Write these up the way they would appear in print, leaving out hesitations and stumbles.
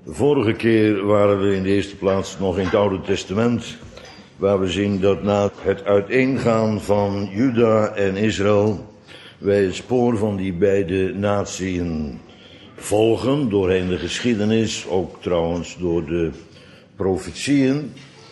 Vorige keer waren we in de eerste plaats nog in het Oude Testament, waar we zien dat na het uiteengaan van Juda en Israël wij het spoor van die beide natieën volgen doorheen de geschiedenis, ook trouwens door de profetieën.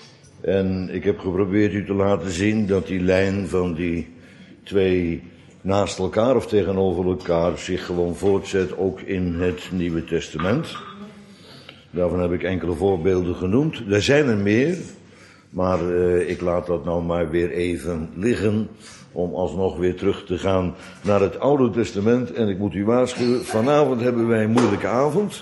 En ik heb geprobeerd u te laten zien dat die lijn van die twee naast elkaar of tegenover elkaar zich gewoon voortzet, ook in het Nieuwe Testament. Daarvan heb ik enkele voorbeelden genoemd. Er zijn er meer, maar ik laat dat nou maar weer even liggen om alsnog weer terug te gaan naar het Oude Testament. En ik moet u waarschuwen, vanavond hebben wij een moeilijke avond.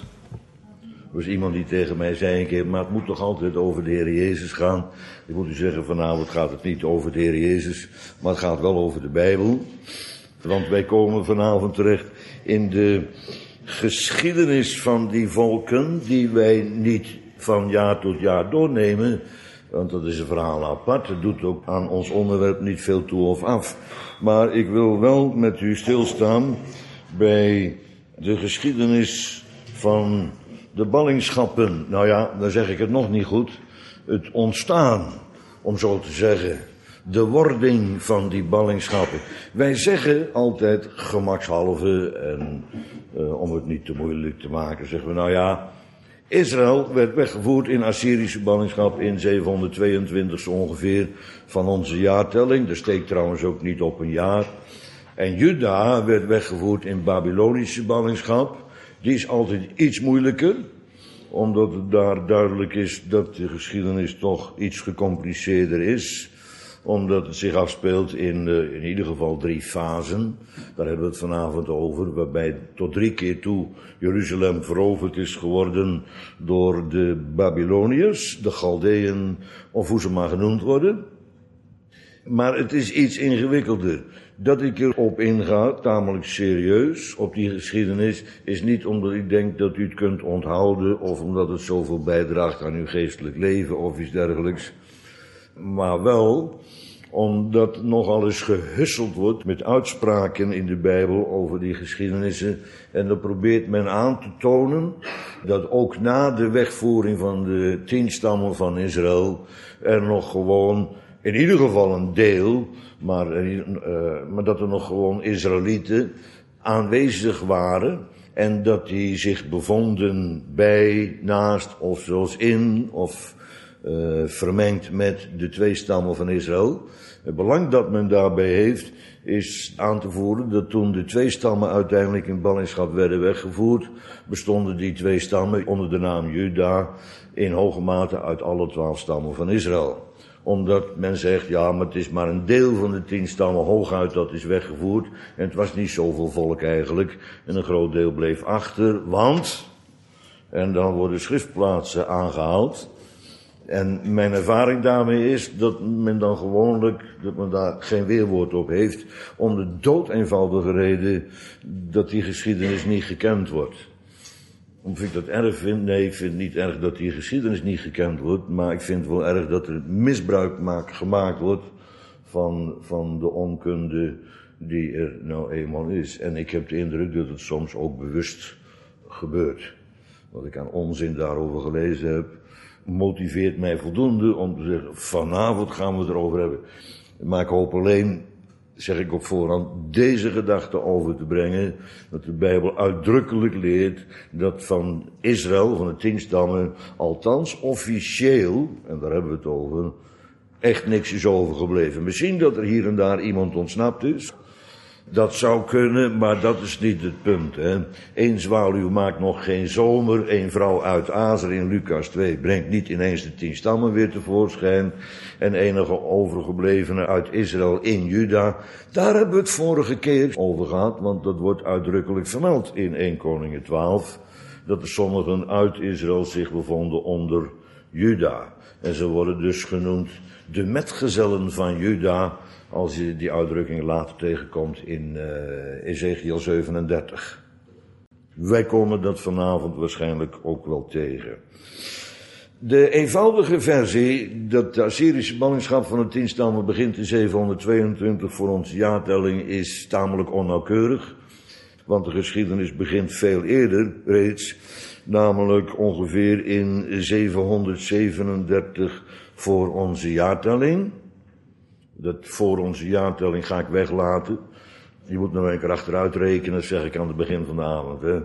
Er was iemand die tegen mij zei een keer, maar het moet toch altijd over de Heer Jezus gaan. Ik moet u zeggen, vanavond gaat het niet over de Heer Jezus, maar het gaat wel over de Bijbel. Want wij komen vanavond terecht in de geschiedenis van die volken, die wij niet van jaar tot jaar doornemen, want dat is een verhaal apart. Het doet ook aan ons onderwerp niet veel toe of af. Maar ik wil wel met u stilstaan bij de geschiedenis van de ballingschappen. Nou ja, dan zeg ik het nog niet goed. Het ontstaan, om zo te zeggen. De wording van die ballingschappen. Wij zeggen altijd gemakshalve en om het niet te moeilijk te maken, zeggen we nou ja, Israël werd weggevoerd in Assyrische ballingschap in 722 zo ongeveer van onze jaartelling. Dat steekt trouwens ook niet op een jaar. En Juda werd weggevoerd in Babylonische ballingschap. Die is altijd iets moeilijker, omdat het daar duidelijk is dat de geschiedenis toch iets gecompliceerder is. Omdat het zich afspeelt in ieder geval 3 fasen. Daar hebben we het vanavond over, waarbij tot 3 keer toe Jeruzalem veroverd is geworden door de Babyloniërs, de Chaldeeën, of hoe ze maar genoemd worden. Maar het is iets ingewikkelder. Dat ik erop inga, tamelijk serieus, op die geschiedenis, is niet omdat ik denk dat u het kunt onthouden, of omdat het zoveel bijdraagt aan uw geestelijk leven, of iets dergelijks. Maar wel omdat nogal eens gehusseld wordt met uitspraken in de Bijbel over die geschiedenissen. En dan probeert men aan te tonen dat ook na de wegvoering van de 10 stammen van Israël er nog gewoon, in ieder geval een deel, maar dat er nog gewoon Israëlieten aanwezig waren. En dat die zich bevonden bij, naast of zelfs in of vermengd met de 2 stammen van Israël. Het belang dat men daarbij heeft, is aan te voeren dat toen de 2 stammen uiteindelijk in ballingschap werden weggevoerd, bestonden die 2 stammen onder de naam Juda in hoge mate uit alle 12 stammen van Israël. Omdat men zegt, ja, maar het is maar een deel van de 10 stammen hooguit dat is weggevoerd. En het was niet zoveel volk eigenlijk. En een groot deel bleef achter, want, en dan worden schriftplaatsen aangehaald. En mijn ervaring daarmee is dat men dan gewoonlijk, dat men daar geen weerwoord op heeft, om de doodeenvoudige reden dat die geschiedenis niet gekend wordt. Of ik dat erg vind? Nee, ik vind het niet erg dat die geschiedenis niet gekend wordt, maar ik vind het wel erg dat er misbruik gemaakt wordt van de onkunde die er nou eenmaal is. En ik heb de indruk dat het soms ook bewust gebeurt. Wat ik aan onzin daarover gelezen heb, motiveert mij voldoende om te zeggen, vanavond gaan we het erover hebben. Maar ik hoop alleen, zeg ik op voorhand, deze gedachte over te brengen, dat de Bijbel uitdrukkelijk leert dat van Israël, van de 10 stammen, althans officieel, en daar hebben we het over, echt niks is overgebleven. Misschien dat er hier en daar iemand ontsnapt is. Dat zou kunnen, maar dat is niet het punt. Hè. 1 zwaluw maakt nog geen zomer. 1 vrouw uit Azer in Lucas 2 brengt niet ineens de 10 stammen weer tevoorschijn. En enige overgeblevenen uit Israël in Juda. Daar hebben we het vorige keer over gehad, want dat wordt uitdrukkelijk vermeld in 1 Koningen 12. Dat er sommigen uit Israël zich bevonden onder Juda. En ze worden dus genoemd de metgezellen van Juda, als je die uitdrukking later tegenkomt in Ezekiel 37. Wij komen dat vanavond waarschijnlijk ook wel tegen. De eenvoudige versie, dat de Assyrische ballingschap van de 10 stammen begint in 722 voor onze jaartelling, is tamelijk onnauwkeurig. Want de geschiedenis begint veel eerder reeds, namelijk ongeveer in 737 voor onze jaartelling. Dat voor onze jaartelling ga ik weglaten. Je moet nou een keer achteruit rekenen, dat zeg ik aan het begin van de avond. Hè.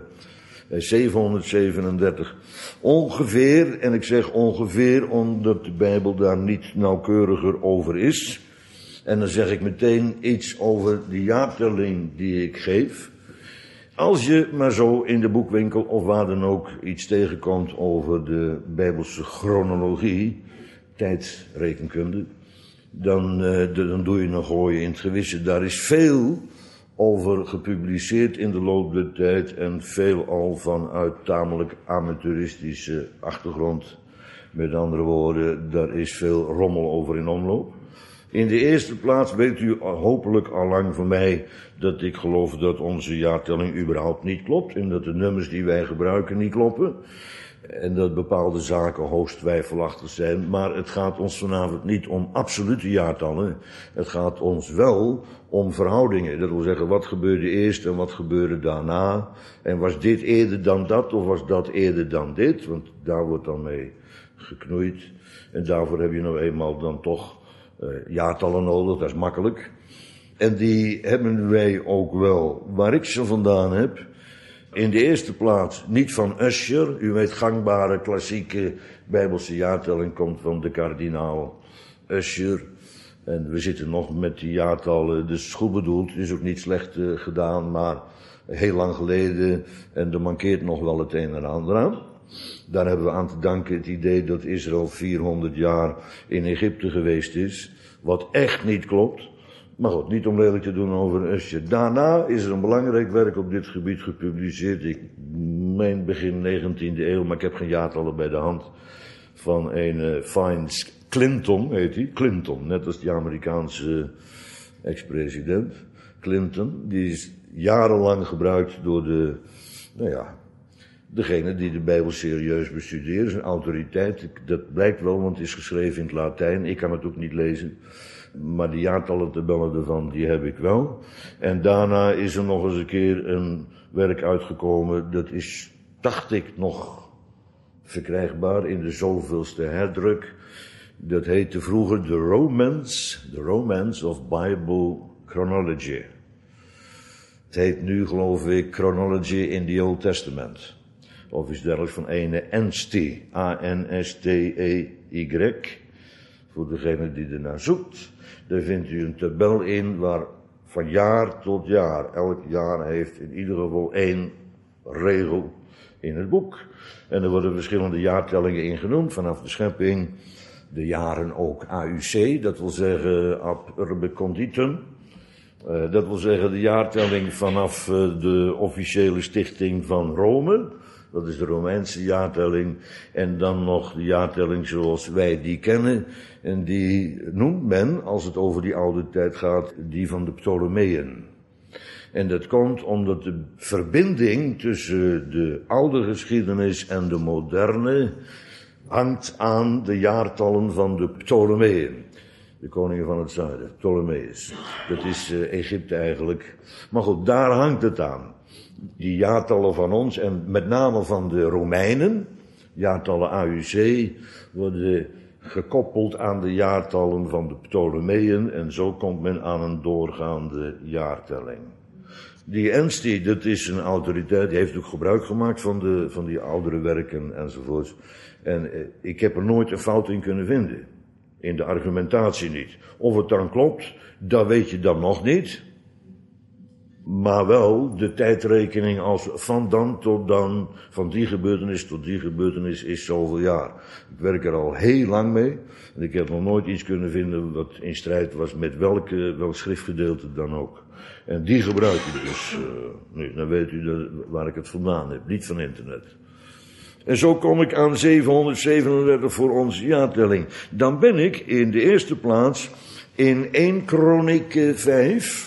737 ongeveer, en ik zeg ongeveer omdat de Bijbel daar niet nauwkeuriger over is. En dan zeg ik meteen iets over de jaartelling die ik geef. Als je maar zo in de boekwinkel of waar dan ook iets tegenkomt over de Bijbelse chronologie, tijdsrekenkunde, dan doe je een gooi in het gewisse. Daar is veel over gepubliceerd in de loop der tijd en veel al vanuit tamelijk amateuristische achtergrond. Met andere woorden, daar is veel rommel over in omloop. In de eerste plaats weet u hopelijk al lang van mij dat ik geloof dat onze jaartelling überhaupt niet klopt en dat de nummers die wij gebruiken niet kloppen. En dat bepaalde zaken hoogst twijfelachtig zijn, maar het gaat ons vanavond niet om absolute jaartallen. Het gaat ons wel om verhoudingen. Dat wil zeggen, wat gebeurde eerst en wat gebeurde daarna. En was dit eerder dan dat of was dat eerder dan dit? Want daar wordt dan mee geknoeid. En daarvoor heb je nou eenmaal dan toch jaartallen nodig, dat is makkelijk. En die hebben wij ook wel. Waar ik ze vandaan heb, in de eerste plaats niet van Ussher. U weet, gangbare, klassieke Bijbelse jaartelling komt van de kardinaal Ussher. En we zitten nog met die jaartallen, dus goed bedoeld, is ook niet slecht gedaan, maar heel lang geleden en er mankeert nog wel het een en ander aan. Daar hebben we aan te danken het idee dat Israël 400 jaar in Egypte geweest is, wat echt niet klopt. Maar goed, niet om lelijk te doen over Ussher. Daarna is er een belangrijk werk op dit gebied gepubliceerd. Ik meen begin 19e eeuw, maar ik heb geen jaartallen bij de hand. Van een Fiennes Clinton, heet hij. Clinton, net als die Amerikaanse ex-president. Clinton, die is jarenlang gebruikt door degene die de Bijbel serieus bestuderen. Is een autoriteit, dat blijkt wel, want het is geschreven in het Latijn. Ik kan het ook niet lezen. Maar de jaartallentabellen ervan, die heb ik wel. En daarna is er nog eens een keer een werk uitgekomen. Dat is, dacht ik, nog verkrijgbaar in de zoveelste herdruk. Dat heette vroeger The Romance of Bible Chronology. Het heet nu, geloof ik, Chronology in the Old Testament. Of iets dergelijks van ene Anstey, A-N-S-T-E-Y. Voor degene die ernaar zoekt. Daar vindt u een tabel in waar van jaar tot jaar, elk jaar heeft in ieder geval één regel in het boek. En er worden verschillende jaartellingen in genoemd vanaf de schepping. De jaren ook AUC, dat wil zeggen ab urbe conditum. Dat wil zeggen de jaartelling vanaf de officiële stichting van Rome. Dat is de Romeinse jaartelling. En dan nog de jaartelling zoals wij die kennen. En die noemt men, als het over die oude tijd gaat, die van de Ptolemeeën. En dat komt omdat de verbinding tussen de oude geschiedenis en de moderne hangt aan de jaartallen van de Ptolemeeën. De koningen van het zuiden, Ptolemeus. Dat is Egypte eigenlijk. Maar goed, daar hangt het aan. Die jaartallen van ons en met name van de Romeinen, jaartallen AUC, worden gekoppeld aan de jaartallen van de Ptolemeeën en zo komt men aan een doorgaande jaartelling. Die Anstey, dat is een autoriteit, die heeft ook gebruik gemaakt van die oudere werken enzovoort. En ik heb er nooit een fout in kunnen vinden. In de argumentatie niet. Of het dan klopt, dat weet je dan nog niet. Maar wel de tijdrekening als van dan tot dan, van die gebeurtenis tot die gebeurtenis is zoveel jaar. Ik werk er al heel lang mee. En ik heb nog nooit iets kunnen vinden wat in strijd was met welk schriftgedeelte dan ook. En die gebruik ik dus nu. Dan weet u waar ik het vandaan heb. Niet van internet. En zo kom ik aan 737 voor onze jaartelling. Dan ben ik in de eerste plaats in 1 Kronieken 5.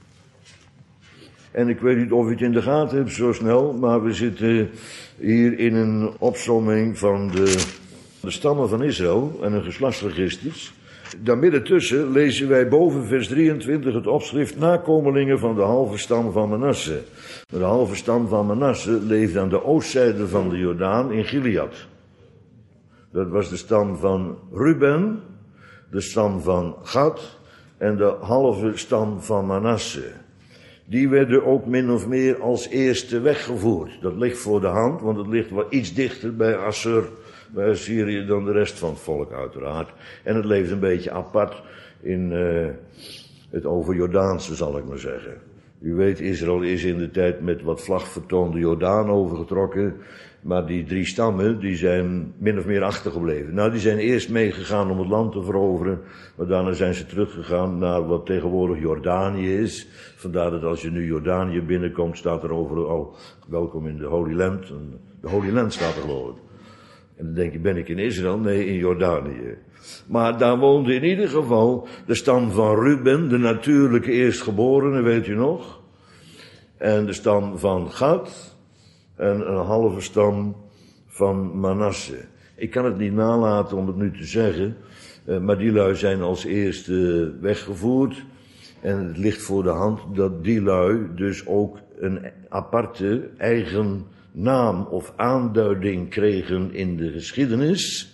En ik weet niet of u het in de gaten hebt zo snel, maar we zitten hier in een opsomming van de stammen van Israël en hun geslachtsregisters. Daar midden tussen lezen wij boven vers 23 het opschrift nakomelingen van de halve stam van Manasse. De halve stam van Manasse leefde aan de oostzijde van de Jordaan in Gilead. Dat was de stam van Ruben, de stam van Gad en de halve stam van Manasse. Die werden ook min of meer als eerste weggevoerd. Dat ligt voor de hand, want het ligt wel iets dichter bij bij Assyrië dan de rest van het volk uiteraard. En het leeft een beetje apart in het overjordaanse, zal ik maar zeggen. U weet, Israël is in de tijd met wat vlagvertoon de Jordaan overgetrokken. Maar die 3 stammen, die zijn min of meer achtergebleven. Nou, die zijn eerst meegegaan om het land te veroveren. Maar daarna zijn ze teruggegaan naar wat tegenwoordig Jordanië is. Vandaar dat als je nu Jordanië binnenkomt, staat er overal welkom in de Holy Land. De Holy Land staat er geloof ik. En dan denk je, ben ik in Israël? Nee, in Jordanië. Maar daar woonde in ieder geval de stam van Ruben, de natuurlijke eerstgeborene, weet u nog? En de stam van Gad en een halve stam van Manasse. Ik kan het niet nalaten om het nu te zeggen, maar die lui zijn als eerste weggevoerd. En het ligt voor de hand dat die lui dus ook een aparte eigen naam of aanduiding kregen in de geschiedenis.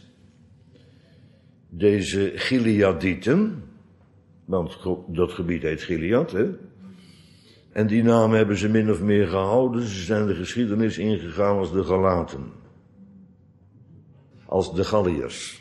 Deze Gileadieten, want dat gebied heet Gilead, hè. En die naam hebben ze min of meer gehouden. Ze zijn de geschiedenis ingegaan als de Galaten. Als de Galliërs.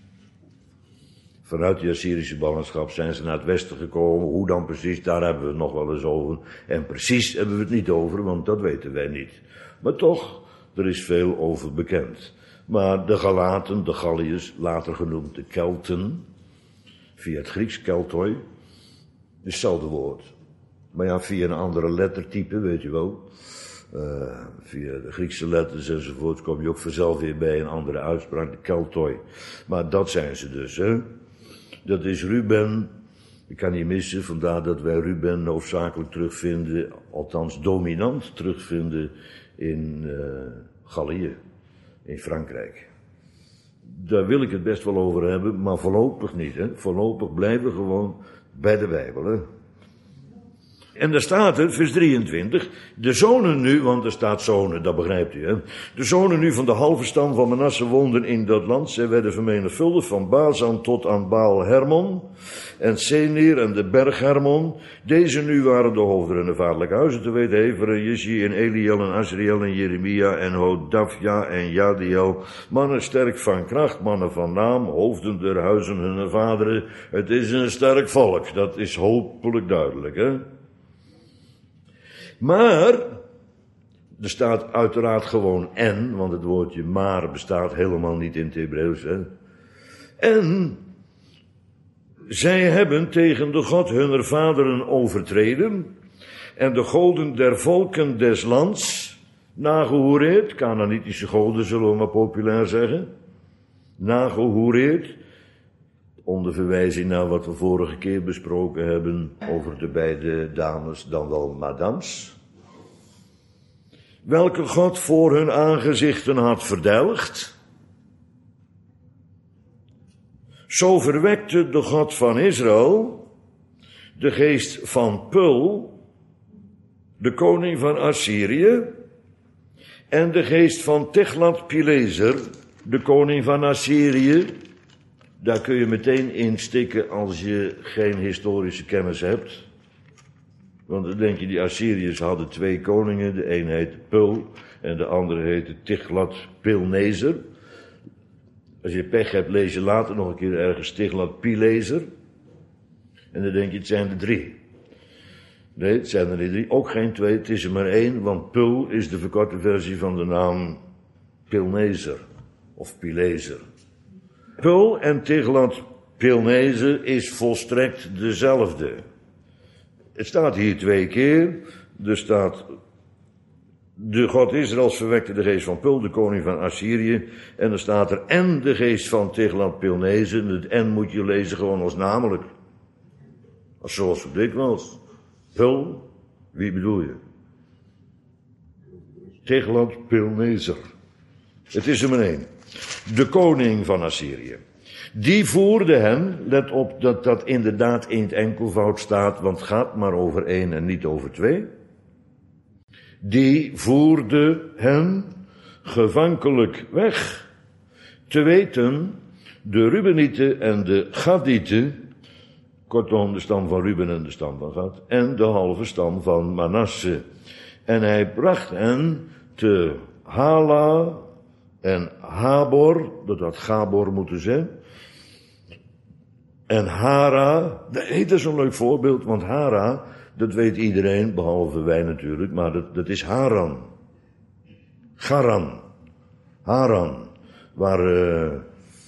Vanuit die Assyrische ballingschap zijn ze naar het westen gekomen. Hoe dan precies, daar hebben we het nog wel eens over. En precies hebben we het niet over, want dat weten wij niet. Maar toch, er is veel over bekend. Maar de Galaten, de Galliërs, later genoemd de Kelten, via het Grieks Keltoi, is hetzelfde woord. Maar ja, via een andere lettertype, weet je wel. Via de Griekse letters enzovoort kom je ook vanzelf weer bij een andere uitspraak, de Keltoi. Maar dat zijn ze dus, hè. Dat is Ruben, ik kan niet missen, vandaar dat wij Ruben hoofdzakelijk terugvinden, althans dominant terugvinden in Gallië, in Frankrijk. Daar wil ik het best wel over hebben, maar voorlopig niet, hè. Voorlopig blijven we gewoon bij de Bijbel, hè. En daar staat het, vers 23, de zonen nu, want er staat zonen, dat begrijpt u, hè. De zonen nu van de halve stam van Manasse woonden in dat land. Zij werden vermenigvuldigd van Bazan tot aan Baal Hermon en Senir en de berg Hermon. Deze nu waren de hoofden en de vaderlijke huizen, te weten Heveren, Jeshi en Eliel en Azriel en Jeremia en Hodavja en Jadiel. Mannen sterk van kracht, mannen van naam, hoofden der huizen hun vaderen. Het is een sterk volk, dat is hopelijk duidelijk, hè. Maar, er staat uiteraard gewoon en, want het woordje maar bestaat helemaal niet in het Hebreeuws, hè. En, zij hebben tegen de God hunner vaderen overtreden, en de goden der volken des lands nagehoereerd, Kanaanitische goden zullen we maar populair zeggen, nagehoereerd, onder verwijzing naar wat we vorige keer besproken hebben over de beide dames, dan wel madames. Welke God voor hun aangezichten had verdelgd. Zo verwekte de God van Israël de geest van Pul, de koning van Assyrië, en de geest van Tiglat-Pileser, de koning van Assyrië. Daar kun je meteen in stikken als je geen historische kennis hebt. Want dan denk je, die Assyriërs hadden 2 koningen. De een heette Pul en de andere heette Tiglat-Pilneser. Als je pech hebt, lees je later nog een keer ergens Tiglat-Pileser. En dan denk je, het zijn er 3. Nee, het zijn er niet 3. Ook geen 2, het is er maar 1. Want Pul is de verkorte versie van de naam Pilneser. Of Pileser. Pul en Tiglat-Pilneser is volstrekt dezelfde. Het staat hier 2 keer. Er staat, de God Israëls verwekte de geest van Pul, de koning van Assyrië. En er staat er en de geest van Tiglat-Pilneser. Het en moet je lezen gewoon als namelijk. Zoals zo dikwijls. Pul, wie bedoel je? Tiglat-Pilneser. Het is er maar 1. De koning van Assyrië. Die voerde hen, let op dat dat inderdaad in het enkelvoud staat, want het gaat maar over 1 en niet over 2. Die voerde hen gevankelijk weg, te weten de Rubenieten en de Gadieten, kortom de stam van Ruben en de stam van Gad, en de halve stam van Manasse. En hij bracht hen te Hala en Habor, dat had Gabor moeten zijn, en Hara. Dat is zo'n leuk voorbeeld, want Hara, dat weet iedereen, behalve wij natuurlijk, maar dat is Haran. Haran, waar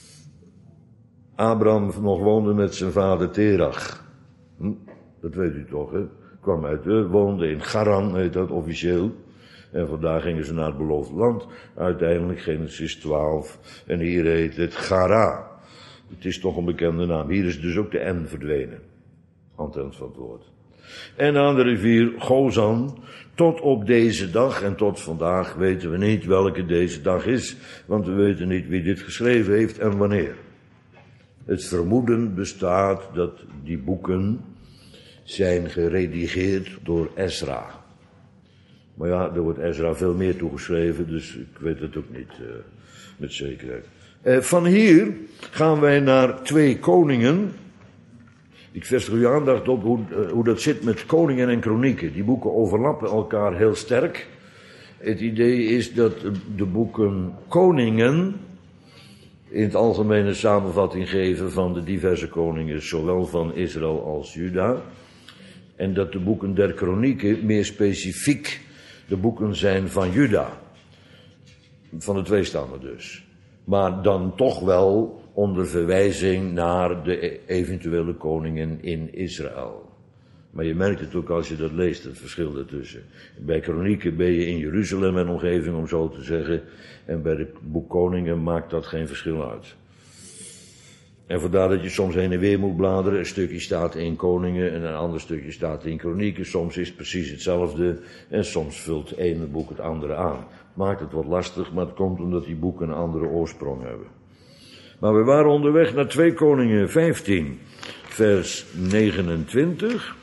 Abraham nog woonde met zijn vader Terach. Dat weet u toch, hè? Kwam woonde in Haran, heet dat officieel. En vandaar gingen ze naar het beloofde land. Uiteindelijk Genesis 12. En hier heet het Gara. Het is toch een bekende naam. Hier is dus ook de N verdwenen. Aan het eind van het woord. En aan de rivier Gozan. Tot op deze dag en tot vandaag weten we niet welke deze dag is. Want we weten niet wie dit geschreven heeft en wanneer. Het vermoeden bestaat dat die boeken zijn geredigeerd door Ezra. Maar ja, er wordt Ezra veel meer toegeschreven, dus ik weet het ook niet met zekerheid. Van hier gaan wij naar 2 Koningen. Ik vestig uw aandacht op hoe dat zit met Koningen en Kronieken. Die boeken overlappen elkaar heel sterk. Het idee is dat de boeken Koningen in het algemeen een samenvatting geven van de diverse koningen, zowel van Israël als Juda. En dat de boeken der Kronieken meer specifiek de boeken zijn van Juda. Van de 2 stammen dus. Maar dan toch wel onder verwijzing naar de eventuele koningen in Israël. Maar je merkt het ook als je dat leest, het verschil daartussen. Bij Kronieken ben je in Jeruzalem en omgeving, om zo te zeggen. En bij het boek Koningen maakt dat geen verschil uit. En vandaar dat je soms heen en weer moet bladeren. Een stukje staat in Koningen en een ander stukje staat in Kronieken. Soms is het precies hetzelfde en soms vult het ene boek het andere aan. Het maakt het wat lastig, maar het komt omdat die boeken een andere oorsprong hebben. Maar we waren onderweg naar 2 Koningen 15, vers 29.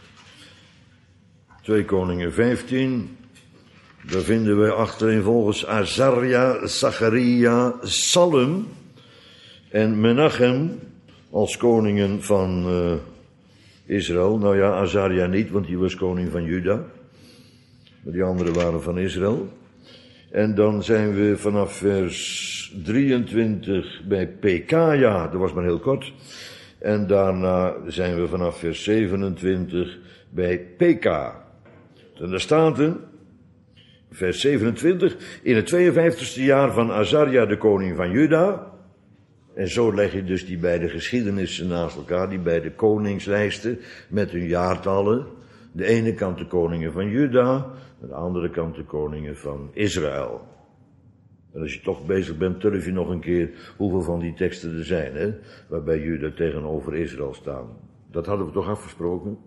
2 Koningen 15, daar vinden we achtereenvolgens Azaria, Zacharia, Salum en Menachem als koningen van Israël. Nou ja, Azaria niet, want die was koning van Juda. Maar die anderen waren van Israël. En dan zijn we vanaf vers 23 bij Pekaja, dat was maar heel kort. En daarna zijn we vanaf vers 27 bij Peka. En daar staat er, vers 27, in het 52e jaar van Azaria, de koning van Juda. En zo leg je dus die beide geschiedenissen naast elkaar, die beide koningslijsten met hun jaartallen. De ene kant de koningen van Juda, aan de andere kant de koningen van Israël. En als je toch bezig bent, turf je nog een keer hoeveel van die teksten er zijn, hè, waarbij Juda tegenover Israël staan. Dat hadden we toch afgesproken?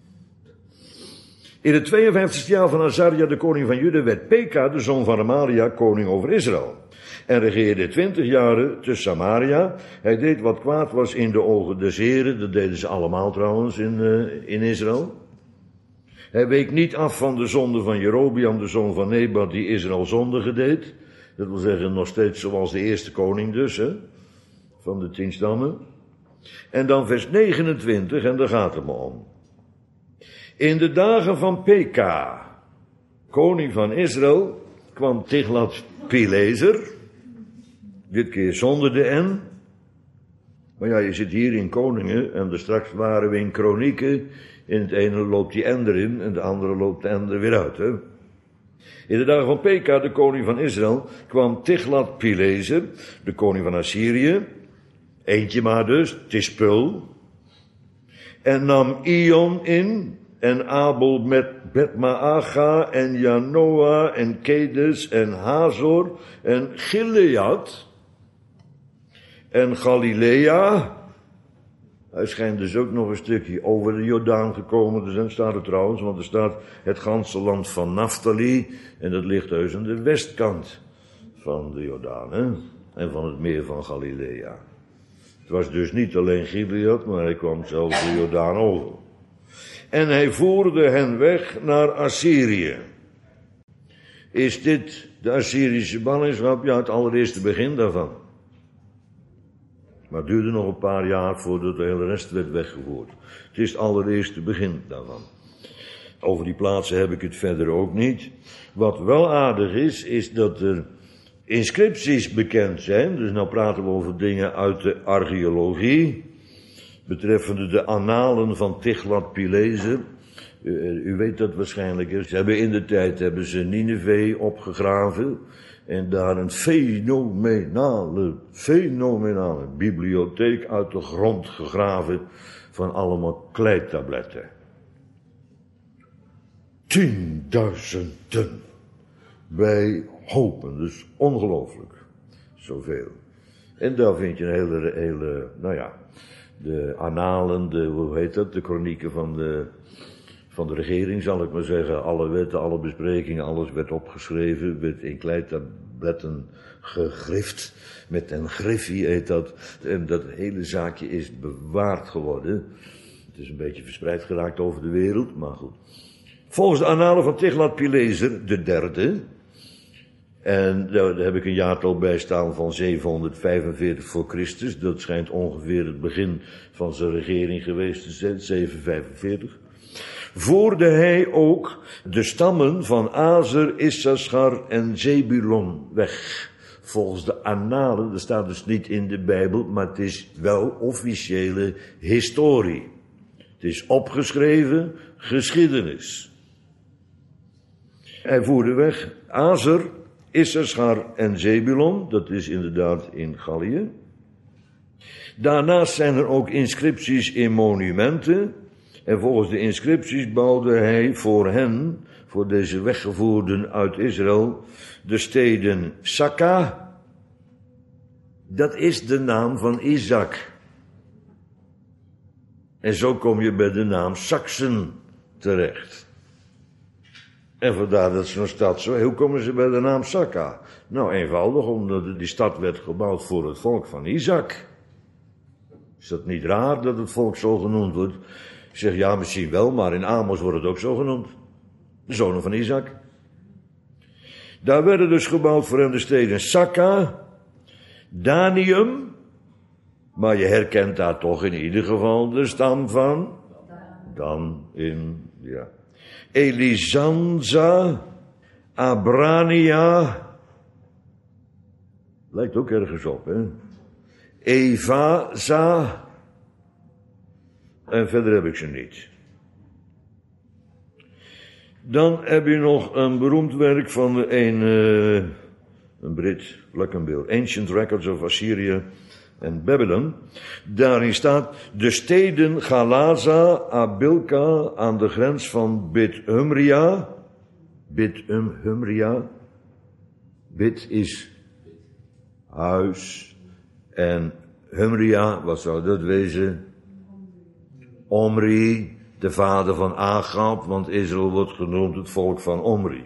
In het 52e jaar van Azaria, de koning van Juda, werd Peka, de zoon van Remalia, koning over Israël. En regeerde 20 jaren te Samaria. Hij deed wat kwaad was in de ogen des Heren. Dat deden ze allemaal trouwens in Israël. Hij week niet af van de zonde van Jerobeam, de zoon van Nebat, die Israël zondige deed. Dat wil zeggen nog steeds zoals de eerste koning dus, hè, van de 10 stammen. En dan vers 29, en daar gaat het me om. In de dagen van Peka, koning van Israël, kwam Tiglat-Pileser, dit keer zonder de N. Maar ja, je zit hier in Koningen en er straks waren we in Kronieken. In het ene loopt die N erin en de andere loopt de N er weer uit, hè. In de dagen van Peka, de koning van Israël, kwam Tiglat-Pileser, de koning van Assyrië, eentje maar dus, Tispul, en nam Ion in, en Abel met Bet-Maaga, en Janoa, en Kedes, en Hazor, en Gilead, en Galilea. Hij schijnt dus ook nog een stukje over de Jordaan gekomen te zijn, staat er trouwens, want er staat het ganse land van Naphtali, en dat ligt dus aan de westkant van de Jordaan, hè? En van het meer van Galilea. Het was dus niet alleen Gilead, maar hij kwam zelfs de Jordaan over. En hij voerde hen weg naar Assyrië. Is dit de Assyrische ballingschap? Ja, het allereerste begin daarvan. Maar het duurde nog een paar jaar voordat de hele rest werd weggevoerd. Het is het allereerste begin daarvan. Over die plaatsen heb ik het verder ook niet. Wat wel aardig is dat er inscripties bekend zijn. Dus nou praten we over dingen uit de archeologie. Betreffende de annalen van Tiglath-Pileser. U weet dat waarschijnlijk. Ze hebben in de tijd Nineveh opgegraven. En daar een fenomenale bibliotheek uit de grond gegraven. Van allemaal kleitabletten. 10.000 bij hopen. Dus ongelooflijk. Zoveel. En daar vind je een hele de annalen, de kronieken van de regering, zal ik maar zeggen. Alle wetten, alle besprekingen, alles werd opgeschreven, werd in kleitabletten gegrift. Met een griffie heet dat. En dat hele zaakje is bewaard geworden. Het is een beetje verspreid geraakt over de wereld, maar goed. Volgens de annalen van Tiglath-Pileser, de derde. En daar heb ik een jaartal bij staan van 745 voor Christus. Dat schijnt ongeveer het begin van zijn regering geweest te zijn, 745. Voerde hij ook de stammen van Azer, Issachar en Zebulon weg. Volgens de annalen, dat staat dus niet in de Bijbel, maar het is wel officiële historie. Het is opgeschreven geschiedenis. Hij voerde weg Azer, Issachar en Zebulon, dat is inderdaad in Gallië. Daarnaast zijn er ook inscripties in monumenten. En volgens de inscripties bouwde hij voor hen, voor deze weggevoerden uit Israël, de steden Sakka. Dat is de naam van Isaac. En zo kom je bij de naam Saksen terecht. En vandaar dat zo'n stad zo. Hoe komen ze bij de naam Sakka? Nou, eenvoudig, omdat die stad werd gebouwd voor het volk van Isaac. Is dat niet raar dat het volk zo genoemd wordt? Ik zeg, ja, misschien wel, maar in Amos wordt het ook zo genoemd. De zonen van Isaac. Daar werden dus gebouwd voor hen de steden Sakka, Danium, maar je herkent daar toch in ieder geval de stam van Dan in, ja. Elizanza, Abrania, lijkt ook ergens op, hè. Evaza, en verder heb ik ze niet. Dan heb je nog een beroemd werk van een Brit, Luckenbill, Ancient Records of Assyria en Babylon. Daarin staat de steden Galaza, Abilka aan de grens van Bit-Humria. Bit-Humria. Bit is huis en Humria, wat zou dat wezen? Omri, de vader van Agab, want Israël wordt genoemd het volk van Omri.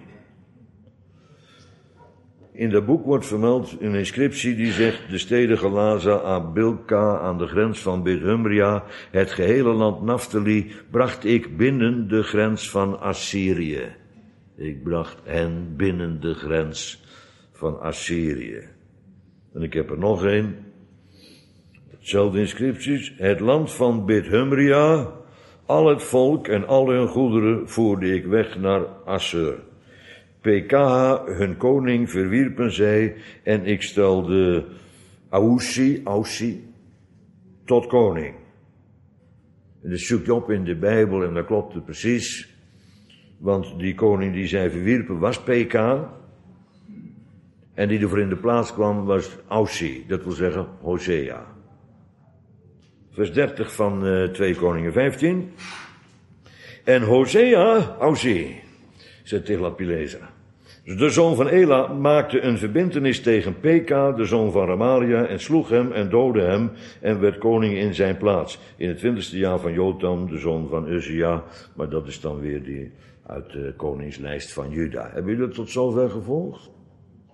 In dat boek wordt vermeld een inscriptie die zegt, de steden Galaza, Abilka aan de grens van Bit-Humria, het gehele land Naphtali, bracht ik binnen de grens van Assyrië. Ik bracht hen binnen de grens van Assyrië. En ik heb er nog een. Hetzelfde inscripties. Het land van Bit-Humria, al het volk en al hun goederen voerde ik weg naar Assur. PKH, hun koning, verwierpen zij en ik stelde Aussi, tot koning. En dat zoek je op in de Bijbel en dat klopt het precies. Want die koning die zij verwierpen was PK. En die ervoor in de plaats kwam was Aussi, dat wil zeggen Hosea. Vers 30 van 2 Koningen 15. En Hosea, Aussi, zei Tiglath-Pileser. Dus de zoon van Ela maakte een verbintenis tegen Peka, de zoon van Ramalia, en sloeg hem en doodde hem en werd koning in zijn plaats. In het 20e jaar van Jotam, de zoon van Uzia, maar dat is dan weer die uit de koningslijst van Juda. Hebben jullie dat tot zover gevolgd?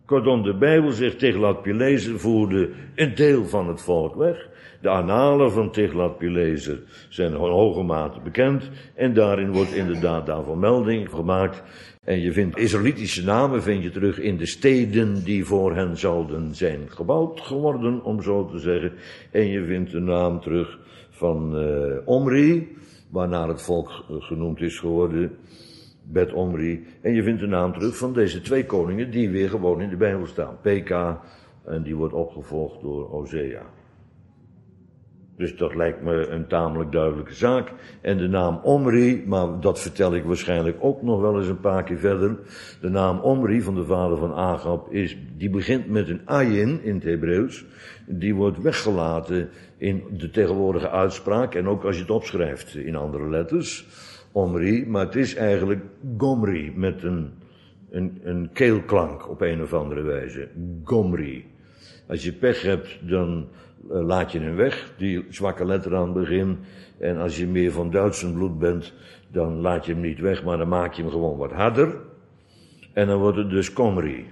Kortom, de Bijbel zegt Tiglath-Pileser voerde een deel van het volk weg. De annalen van Tiglath-Pileser zijn in hoge mate bekend. En daarin wordt inderdaad daarvan melding gemaakt. En je vindt Israëlitische namen vind je terug in de steden die voor hen zouden zijn gebouwd geworden, om zo te zeggen. En je vindt de naam terug van Omri, waarnaar het volk genoemd is geworden. Bet Omri. En je vindt de naam terug van deze twee koningen die weer gewoon in de Bijbel staan. Pekah, en die wordt opgevolgd door Hosea. Dus dat lijkt me een tamelijk duidelijke zaak. En de naam Omri, maar dat vertel ik waarschijnlijk ook nog wel eens een paar keer verder. De naam Omri van de vader van Agab die begint met een ayin in het Hebreeuws. Die wordt weggelaten in de tegenwoordige uitspraak en ook als je het opschrijft in andere letters. Omri, maar het is eigenlijk Gomri met een keelklank op een of andere wijze. Gomri. Als je pech hebt, dan laat je hem weg, die zwakke letter aan het begin. En als je meer van Duitse bloed bent, dan laat je hem niet weg, maar dan maak je hem gewoon wat harder. En dan wordt het dus Komri.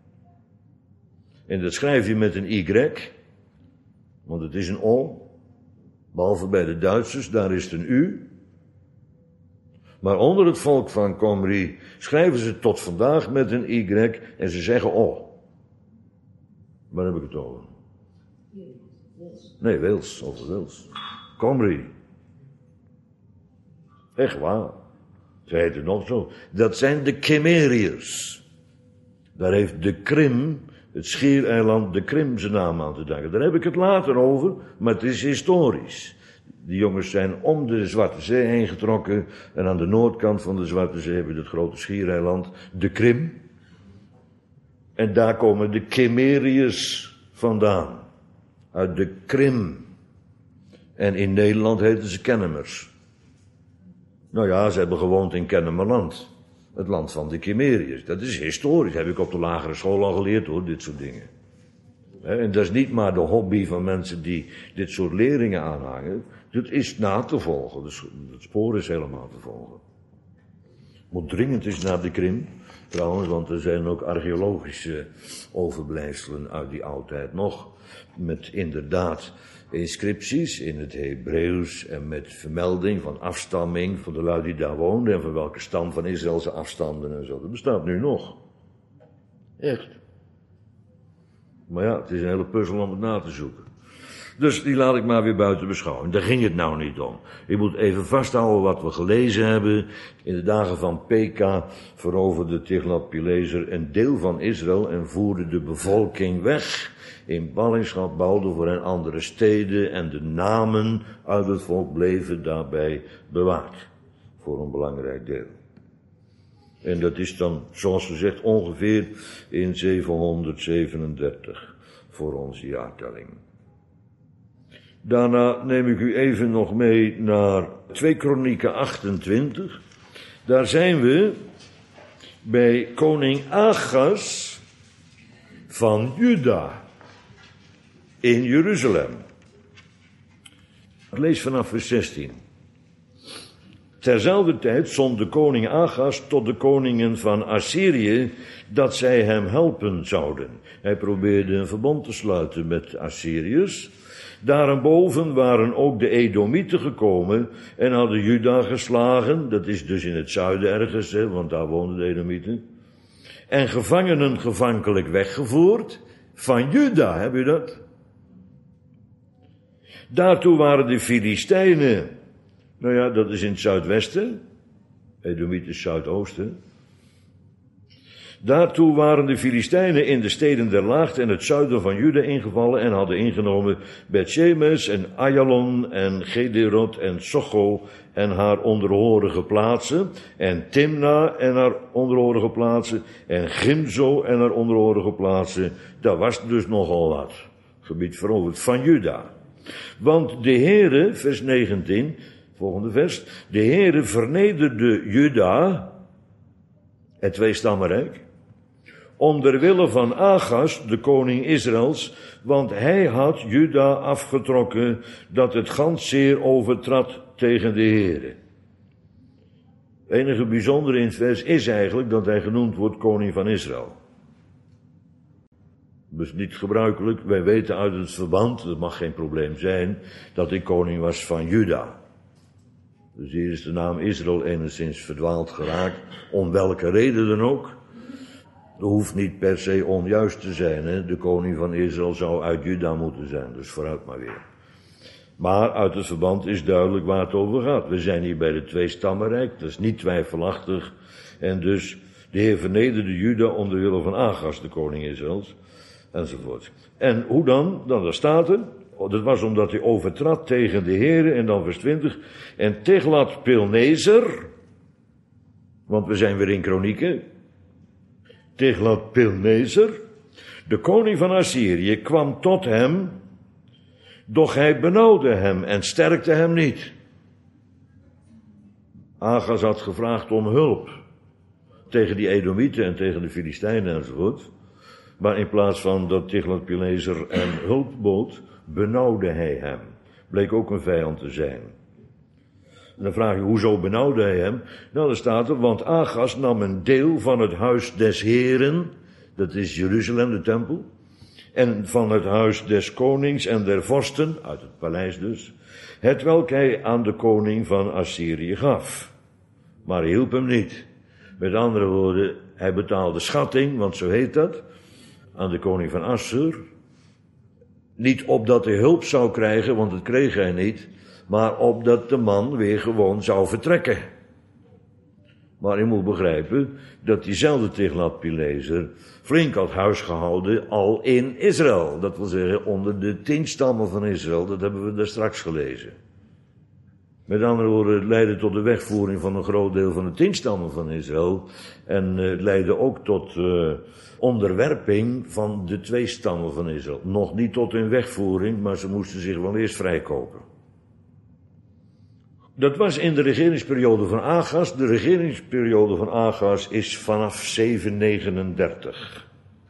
En dat schrijf je met een Y, want het is een O. Behalve bij de Duitsers, daar is het een U. Maar onder het volk van Komri schrijven ze tot vandaag met een Y en ze zeggen O. Waar heb ik het over? Nee, Wales, over Wales. Komri. Echt waar. Ze heten nog zo. Dat zijn de Cimmeriërs. Daar heeft de Krim, het schiereiland, de Krim zijn naam aan te danken. Daar heb ik het later over, maar het is historisch. Die jongens zijn om de Zwarte Zee heen getrokken. En aan de noordkant van de Zwarte Zee hebben we het grote schiereiland, de Krim. En daar komen de Cimmeriërs vandaan. Uit de Krim. En in Nederland heten ze Kennemers. Nou ja, ze hebben gewoond in Kennemerland. Het land van de Cimmeriërs. Dat is historisch. Dat heb ik op de lagere school al geleerd hoor, dit soort dingen. En dat is niet maar de hobby van mensen die dit soort leringen aanhangen. Dat is na te volgen. Dus het spoor is helemaal te volgen. Moet dringend eens naar de Krim. Trouwens, want er zijn ook archeologische overblijfselen uit die oudheid nog. Met inderdaad inscripties in het Hebreeuws en met vermelding van afstamming van de lui die daar woonden en van welke stam van Israël ze afstamden en zo. Dat bestaat nu nog. Echt. Maar ja, het is een hele puzzel om het na te zoeken. Dus die laat ik maar weer buiten beschouwing. Daar ging het nou niet om. Je moet even vasthouden wat we gelezen hebben. In de dagen van Pekah veroverde Tiglath-Pileser een deel van Israël en voerde de bevolking weg. In ballingschap bouwde voor hen andere steden en de namen uit het volk bleven daarbij bewaard. Voor een belangrijk deel. En dat is dan, zoals gezegd, ongeveer in 737 voor onze jaartelling. Daarna neem ik u even nog mee naar 2 Kronieken 28. Daar zijn we bij koning Achaz van Juda in Jeruzalem. Ik lees vanaf vers 16. Terzelfde tijd zond de koning Achaz tot de koningen van Assyrië dat zij hem helpen zouden. Hij probeerde een verbond te sluiten met de Assyriërs. Daarenboven waren ook de Edomieten gekomen en hadden Juda geslagen. Dat is dus in het zuiden ergens, want daar woonden de Edomieten. En gevangenen gevankelijk weggevoerd van Juda, heb u dat? Daartoe waren de Filistijnen. Nou ja, dat is in het zuidwesten. Edomiet is zuidoosten. Daartoe waren de Filistijnen in de steden der Laagte en het zuiden van Juda ingevallen en hadden ingenomen Bet-Shemesh en Ayalon en Gederot en Socho en haar onderhorige plaatsen en Timna en haar onderhorige plaatsen en Gimzo en haar onderhorige plaatsen. Daar was dus nogal wat. Gebied veroverd van Juda. Want de Heere, vers 19, volgende vers, de Heere vernederde Juda, het tweestammenrijk, om der wille van Achaz, de koning Israëls, want hij had Juda afgetrokken dat het gans zeer overtrad tegen de Heere. Het enige bijzondere in het vers is eigenlijk dat hij genoemd wordt koning van Israël. Dus niet gebruikelijk. Wij weten uit het verband, dat mag geen probleem zijn, dat hij koning was van Juda. Dus hier is de naam Israël enigszins verdwaald geraakt, om welke reden dan ook. Dat hoeft niet per se onjuist te zijn, hè? De koning van Israël zou uit Juda moeten zijn, dus vooruit maar weer. Maar uit het verband is duidelijk waar het over gaat. We zijn hier bij de tweestammenrijk, dat is niet twijfelachtig. En dus de Heer vernederde Juda om de wille van Agas, de koning Israëls, enzovoort. En hoe dan? Dan daar staat er, dat was omdat hij overtrad tegen de Heer, en dan vers 20, en Tiglat-Pilneser, want we zijn weer in Kronieken, Tiglat-Pilneser, de koning van Assyrië, kwam tot hem, doch hij benauwde hem en sterkte hem niet. Agas had gevraagd om hulp tegen die Edomieten en tegen de Filistijnen enzovoort. Maar in plaats van dat Tiglat-Pileser hem hulp bood, benauwde hij hem. Bleek ook een vijand te zijn. En dan vraag je, hoezo benauwde hij hem? Nou, dan staat er, want Agas nam een deel van het huis des Heren, dat is Jeruzalem, de tempel, en van het huis des konings en der vorsten, uit het paleis dus, hetwelk hij aan de koning van Assyrië gaf. Maar hij hielp hem niet. Met andere woorden, hij betaalde schatting, want zo heet dat, aan de koning van Assur. Niet opdat hij hulp zou krijgen, want dat kreeg hij niet, maar opdat de man weer gewoon zou vertrekken. Maar je moet begrijpen dat diezelfde Tiglat-Pileser flink had huisgehouden al in Israël. Dat wil zeggen onder de 10 stammen van Israël, dat hebben we daar straks gelezen. Met andere woorden, het leidde tot de wegvoering van een groot deel van de 10 stammen van Israël. En het leidde ook tot onderwerping van de 2 stammen van Israël. Nog niet tot hun wegvoering, maar ze moesten zich wel eerst vrijkopen. Dat was in de regeringsperiode van Agas. De regeringsperiode van Agas is vanaf 739.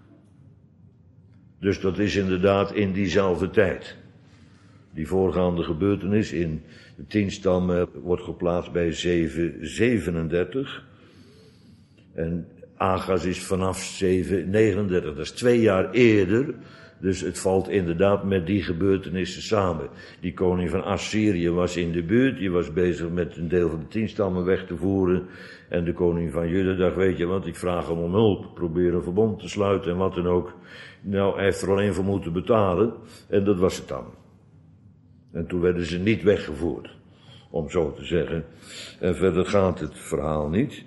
Dus dat is inderdaad in diezelfde tijd. Die voorgaande gebeurtenis in de 10 stammen wordt geplaatst bij 737. En Agas is vanaf 739. Dat is 2 jaar eerder. Dus het valt inderdaad met die gebeurtenissen samen. Die koning van Assyrië was in de buurt. Die was bezig met een deel van de 10 stammen weg te voeren. En de koning van Juda dacht, weet je wat, ik vraag hem om hulp. Probeer een verbond te sluiten en wat dan ook. Nou, hij heeft er alleen voor moeten betalen. En dat was het dan. En toen werden ze niet weggevoerd. Om zo te zeggen. En verder gaat het verhaal niet.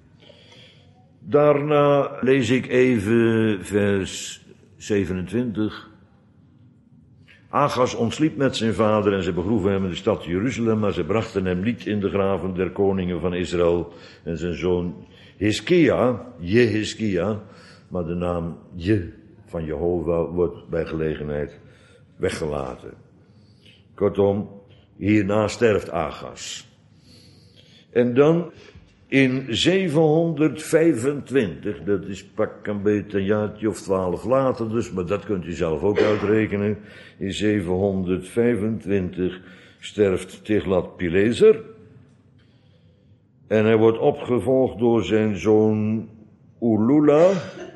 Daarna lees ik even vers 27. Agas ontsliep met zijn vader en ze begroeven hem in de stad Jeruzalem, maar ze brachten hem niet in de graven der koningen van Israël. En zijn zoon Jehiskia, maar de naam Je van Jehovah wordt bij gelegenheid weggelaten. Kortom, hierna sterft Agas. En dan in 725, dat is pak een beetje een jaartje of 12 later dus, maar dat kunt u zelf ook uitrekenen. In 725 sterft Tiglat-Pileser. En hij wordt opgevolgd door zijn zoon Ulula.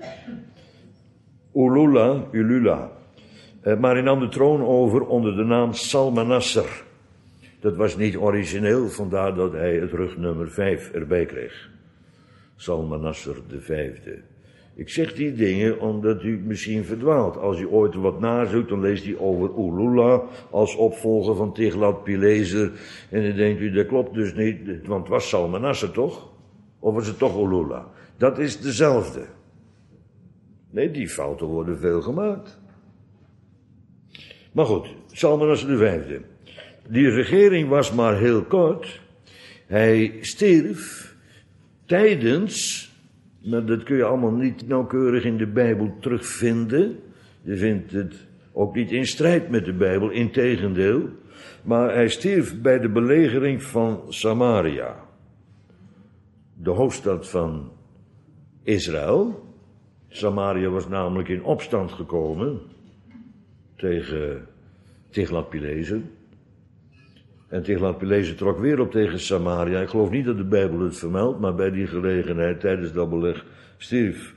Maar hij nam de troon over onder de naam Salmanasser. Dat was niet origineel, vandaar dat hij het rugnummer 5 erbij kreeg. Salmanasser de 5e. Ik zeg die dingen omdat u misschien verdwaalt. Als u ooit wat nazoekt, dan leest u over Ulula als opvolger van Tiglat-Pileser. En dan denkt u, dat klopt dus niet, want het was Salmanasser toch? Of was het toch Ulula? Dat is dezelfde. Nee, die fouten worden veel gemaakt. Maar goed, Salmanasser de 5e. Die regering was maar heel kort. Hij stierf tijdens, maar dat kun je allemaal niet nauwkeurig in de Bijbel terugvinden. Je vindt het ook niet in strijd met de Bijbel, integendeel. Maar hij stierf bij de belegering van Samaria. De hoofdstad van Israël. Samaria was namelijk in opstand gekomen tegen Tiglat-Pileser. En Tiglat-Pileser trok weer op tegen Samaria. Ik geloof niet dat de Bijbel het vermeldt, maar bij die gelegenheid, tijdens dat beleg, stierf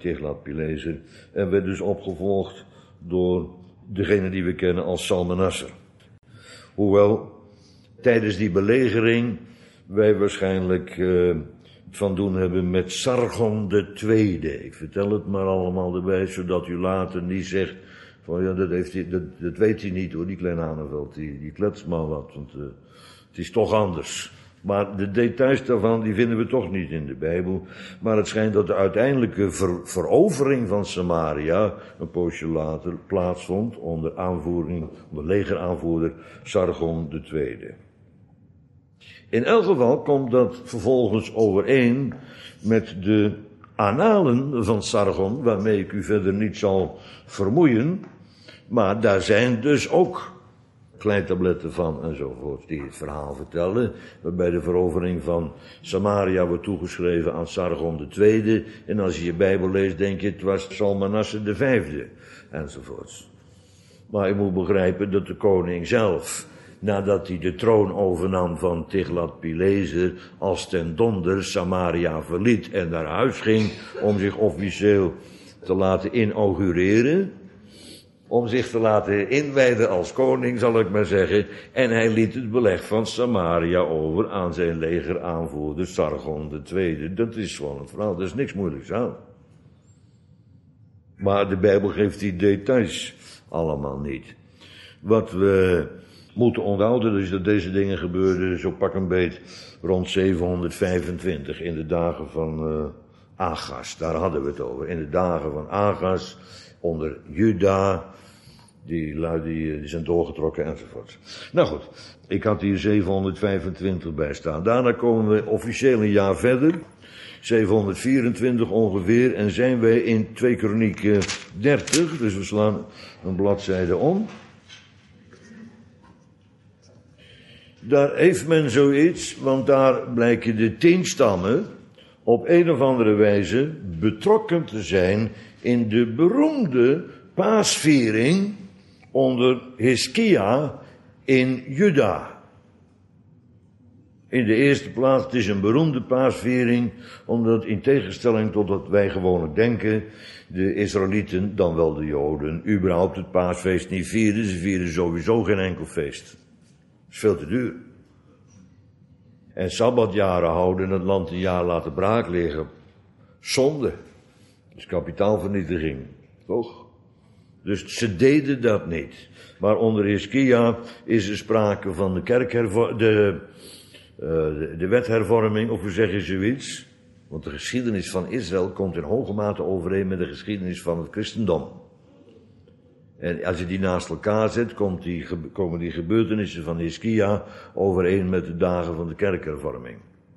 Tiglat-Pileser en werd dus opgevolgd door degene die we kennen als Salmanasser. Hoewel tijdens die belegering wij waarschijnlijk van doen hebben met Sargon II. Ik vertel het maar allemaal erbij, zodat u later niet zegt van ja, dat weet hij niet hoor, die kleine Haneveld, die kletst maar wat, want het is toch anders. Maar de details daarvan, die vinden we toch niet in de Bijbel. Maar het schijnt dat de uiteindelijke verovering van Samaria een poosje later plaatsvond onder legeraanvoerder Sargon II. In elk geval komt dat vervolgens overeen met de annalen van Sargon, waarmee ik u verder niet zal vermoeien. Maar daar zijn dus ook kleintabletten van enzovoort die het verhaal vertellen, waarbij de verovering van Samaria wordt toegeschreven aan Sargon II. En als je je Bijbel leest, denk je het was Salmanasser V enzovoort. Maar je moet begrijpen dat de koning zelf, nadat hij de troon overnam van Tiglat-Pileser, als ten donder Samaria verliet en naar huis ging om zich officieel te laten inaugureren, om zich te laten inwijden als koning, zal ik maar zeggen. En hij liet het beleg van Samaria over aan zijn legeraanvoerder Sargon II. Dat is gewoon het verhaal, er is niks moeilijks aan. Maar de Bijbel geeft die details allemaal niet. Wat we moeten onthouden is dat deze dingen gebeurden zo pak een beet rond 725 in de dagen van Agas. Daar hadden we het over. In de dagen van Agas onder Juda. Die lui die zijn doorgetrokken enzovoort. Nou goed, ik had hier 725 bij staan. Daarna komen we officieel een jaar verder. 724 ongeveer. En zijn wij in 2 Kronieken 30. Dus we slaan een bladzijde om. Daar heeft men zoiets, want daar blijken de 10 stammen op een of andere wijze betrokken te zijn in de beroemde paasviering onder Hiskia in Juda. In de eerste plaats, het is een beroemde paasviering, omdat in tegenstelling tot wat wij gewoonlijk denken, de Israëlieten, dan wel de Joden, überhaupt het paasfeest niet vierden. Ze vierden sowieso geen enkel feest. Dat is veel te duur. En sabbatjaren houden en het land een jaar laten braak liggen. Zonde. Dat is kapitaalvernietiging. Toch? Dus ze deden dat niet. Maar onder Hiskia is er sprake van de wethervorming, of hoe zeg je zoiets? Want de geschiedenis van Israël komt in hoge mate overeen met de geschiedenis van het christendom. En als je die naast elkaar zet, komen die gebeurtenissen van Hiskia overeen met de dagen van de kerkhervorming.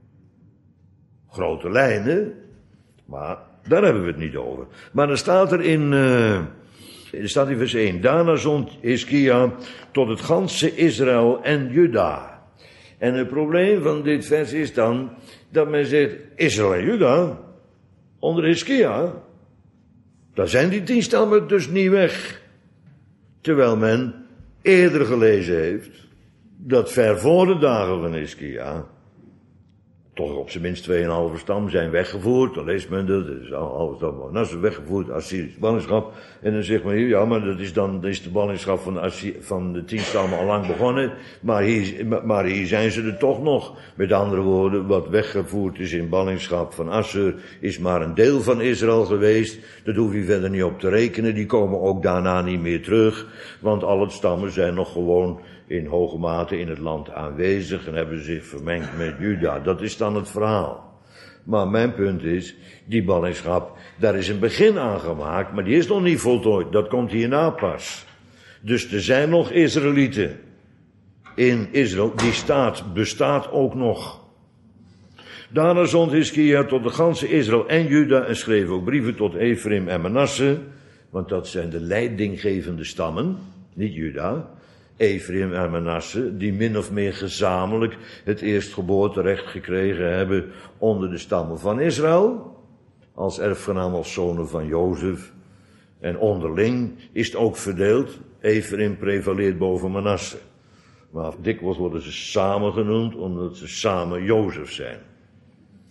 Grote lijnen, maar daar hebben we het niet over. Maar dan staat er in vers 1. Daarna zond Hiskia tot het ganse Israël en Juda. En het probleem van dit vers is dan dat men zegt, Israël en Juda, onder Hiskia, daar zijn die 10 stammen dus niet weg. Terwijl men eerder gelezen heeft dat ver voor de dagen van Hiskia toch op zijn minst 2,5 stam zijn weggevoerd. Dan leest men dat, is alles dan Manasse weggevoerd, Assyrische ballingschap. En dan zegt men hier, ja, maar dat is de ballingschap van de 10 stammen al lang begonnen. Maar hier zijn ze er toch nog. Met andere woorden, wat weggevoerd is in ballingschap van Assur, is maar een deel van Israël geweest. Daar hoef je verder niet op te rekenen. Die komen ook daarna niet meer terug. Want alle stammen zijn nog gewoon in hoge mate in het land aanwezig en hebben zich vermengd met Juda. Dat is dan het verhaal. Maar mijn punt is, die ballingschap, daar is een begin aan gemaakt, maar die is nog niet voltooid. Dat komt hierna pas. Dus er zijn nog Israëlieten in Israël. Die staat bestaat ook nog. Daarna zond Hiskia tot de ganse Israël en Juda en schreef ook brieven tot Ephraim en Manasse, want dat zijn de leidinggevende stammen, niet Juda. Ephraim en Manasse, die min of meer gezamenlijk het eerstgeboorterecht gekregen hebben onder de stammen van Israël, als erfgenaam als zonen van Jozef. En onderling is het ook verdeeld. Ephraim prevaleert boven Manasse. Maar dikwijls worden ze samen genoemd, omdat ze samen Jozef zijn.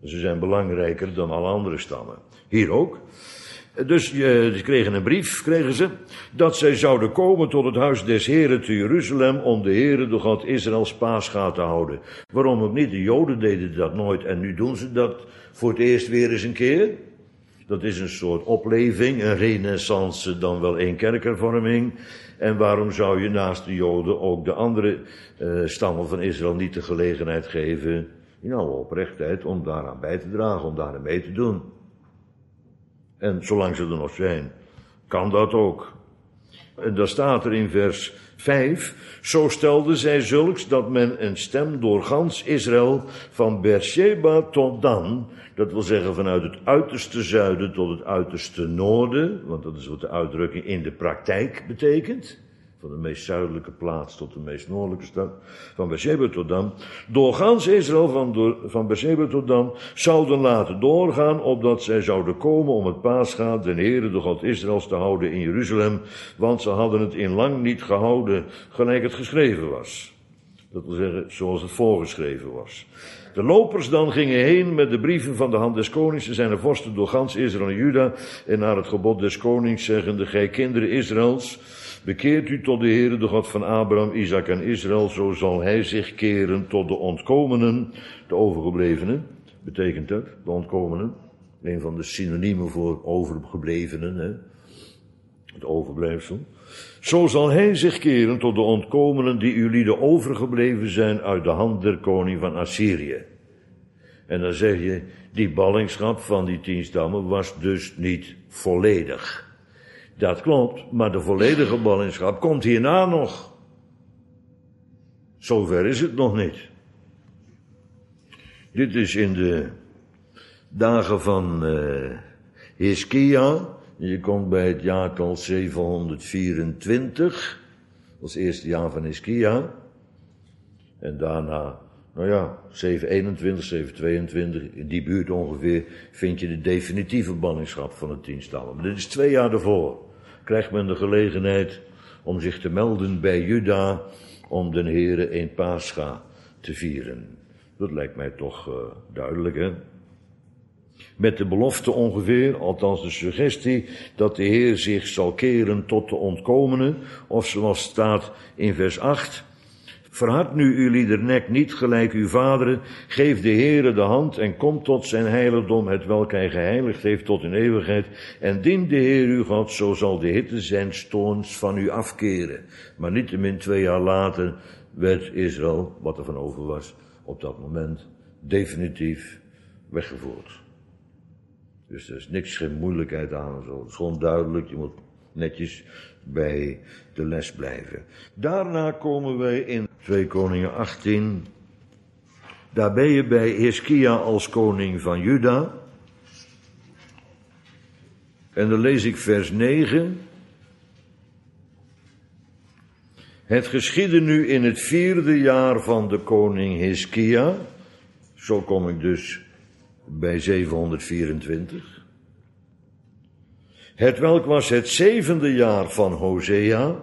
Ze zijn belangrijker dan alle andere stammen. Hier ook. Dus ze kregen een brief, dat zij zouden komen tot het huis des Heren te Jeruzalem om de Heren, de God Israëls, Paascha te houden. Waarom ook niet? De Joden deden dat nooit en nu doen ze dat voor het eerst weer eens een keer. Dat is een soort opleving, een renaissance, dan wel een kerkhervorming. En waarom zou je naast de Joden ook de andere stammen van Israël niet de gelegenheid geven, in alle oprechtheid, om daaraan bij te dragen, om daaraan mee te doen? En zolang ze er nog zijn, kan dat ook. En daar staat er in vers 5, zo stelde zij zulks dat men een stem door gans Israël van Beersheba tot Dan, dat wil zeggen vanuit het uiterste zuiden tot het uiterste noorden, want dat is wat de uitdrukking in de praktijk betekent, van de meest zuidelijke plaats tot de meest noordelijke stad, van Beersheba tot Dan, door gans Israël van Beersheba tot Dan, zouden laten doorgaan, opdat zij zouden komen om het Paascha, de Heere, de God Israëls, te houden in Jeruzalem, want ze hadden het in lang niet gehouden, gelijk het geschreven was. Dat wil zeggen, zoals het voorgeschreven was. De lopers dan gingen heen met de brieven van de hand des konings en zijn vorsten door gans Israël en Juda, en naar het gebod des konings zeggende, gij kinderen Israëls, bekeert u tot de Heere, de God van Abraham, Isaac en Israël, zo zal hij zich keren tot de ontkomenen, de overgeblevenen, betekent dat, de ontkomenen, een van de synoniemen voor overgeblevenen, hè? Het overblijfsel. Zo zal hij zich keren tot de ontkomenen die uw lieden overgebleven zijn uit de hand der koning van Assyrië. En dan zeg je, die ballingschap van die 10 stammen was dus niet volledig. Dat klopt, maar de volledige ballingschap komt hierna nog. Zover is het nog niet. Dit is in de dagen van Hiskia. Je komt bij het jaartal 724. Dat is het eerste jaar van Hiskia. En daarna, 721, 722, in die buurt ongeveer, vind je de definitieve ballingschap van de 10 stammen. Maar dit is 2 jaar daarvoor. Krijgt men de gelegenheid om zich te melden bij Juda, om den Heere een Paascha te vieren. Dat lijkt mij toch duidelijk, hè? Met de belofte ongeveer, althans de suggestie, dat de Heer zich zal keren tot de ontkomenen, of zoals staat in vers 8, verhard nu uw lieder nek niet gelijk uw vaderen, geef de Heere de hand en kom tot zijn heiligdom, hetwelk hij geheiligd heeft tot in eeuwigheid, en dien de Heer uw God, zo zal de hitte zijn toorns van u afkeren. Maar niettemin 2 jaar later werd Israël, wat er van over was, op dat moment definitief weggevoerd. Dus er is niks, geen moeilijkheid aan en zo. Het is gewoon duidelijk, je moet netjes bij de les blijven. Daarna komen wij in 2 Koningen 18. Daar ben je bij Hiskia als koning van Juda. En dan lees ik vers 9. Het geschiedde nu in het 4e jaar van de koning Hiskia. Zo kom ik dus bij 724. Hetwelk was het 7e jaar van Hosea.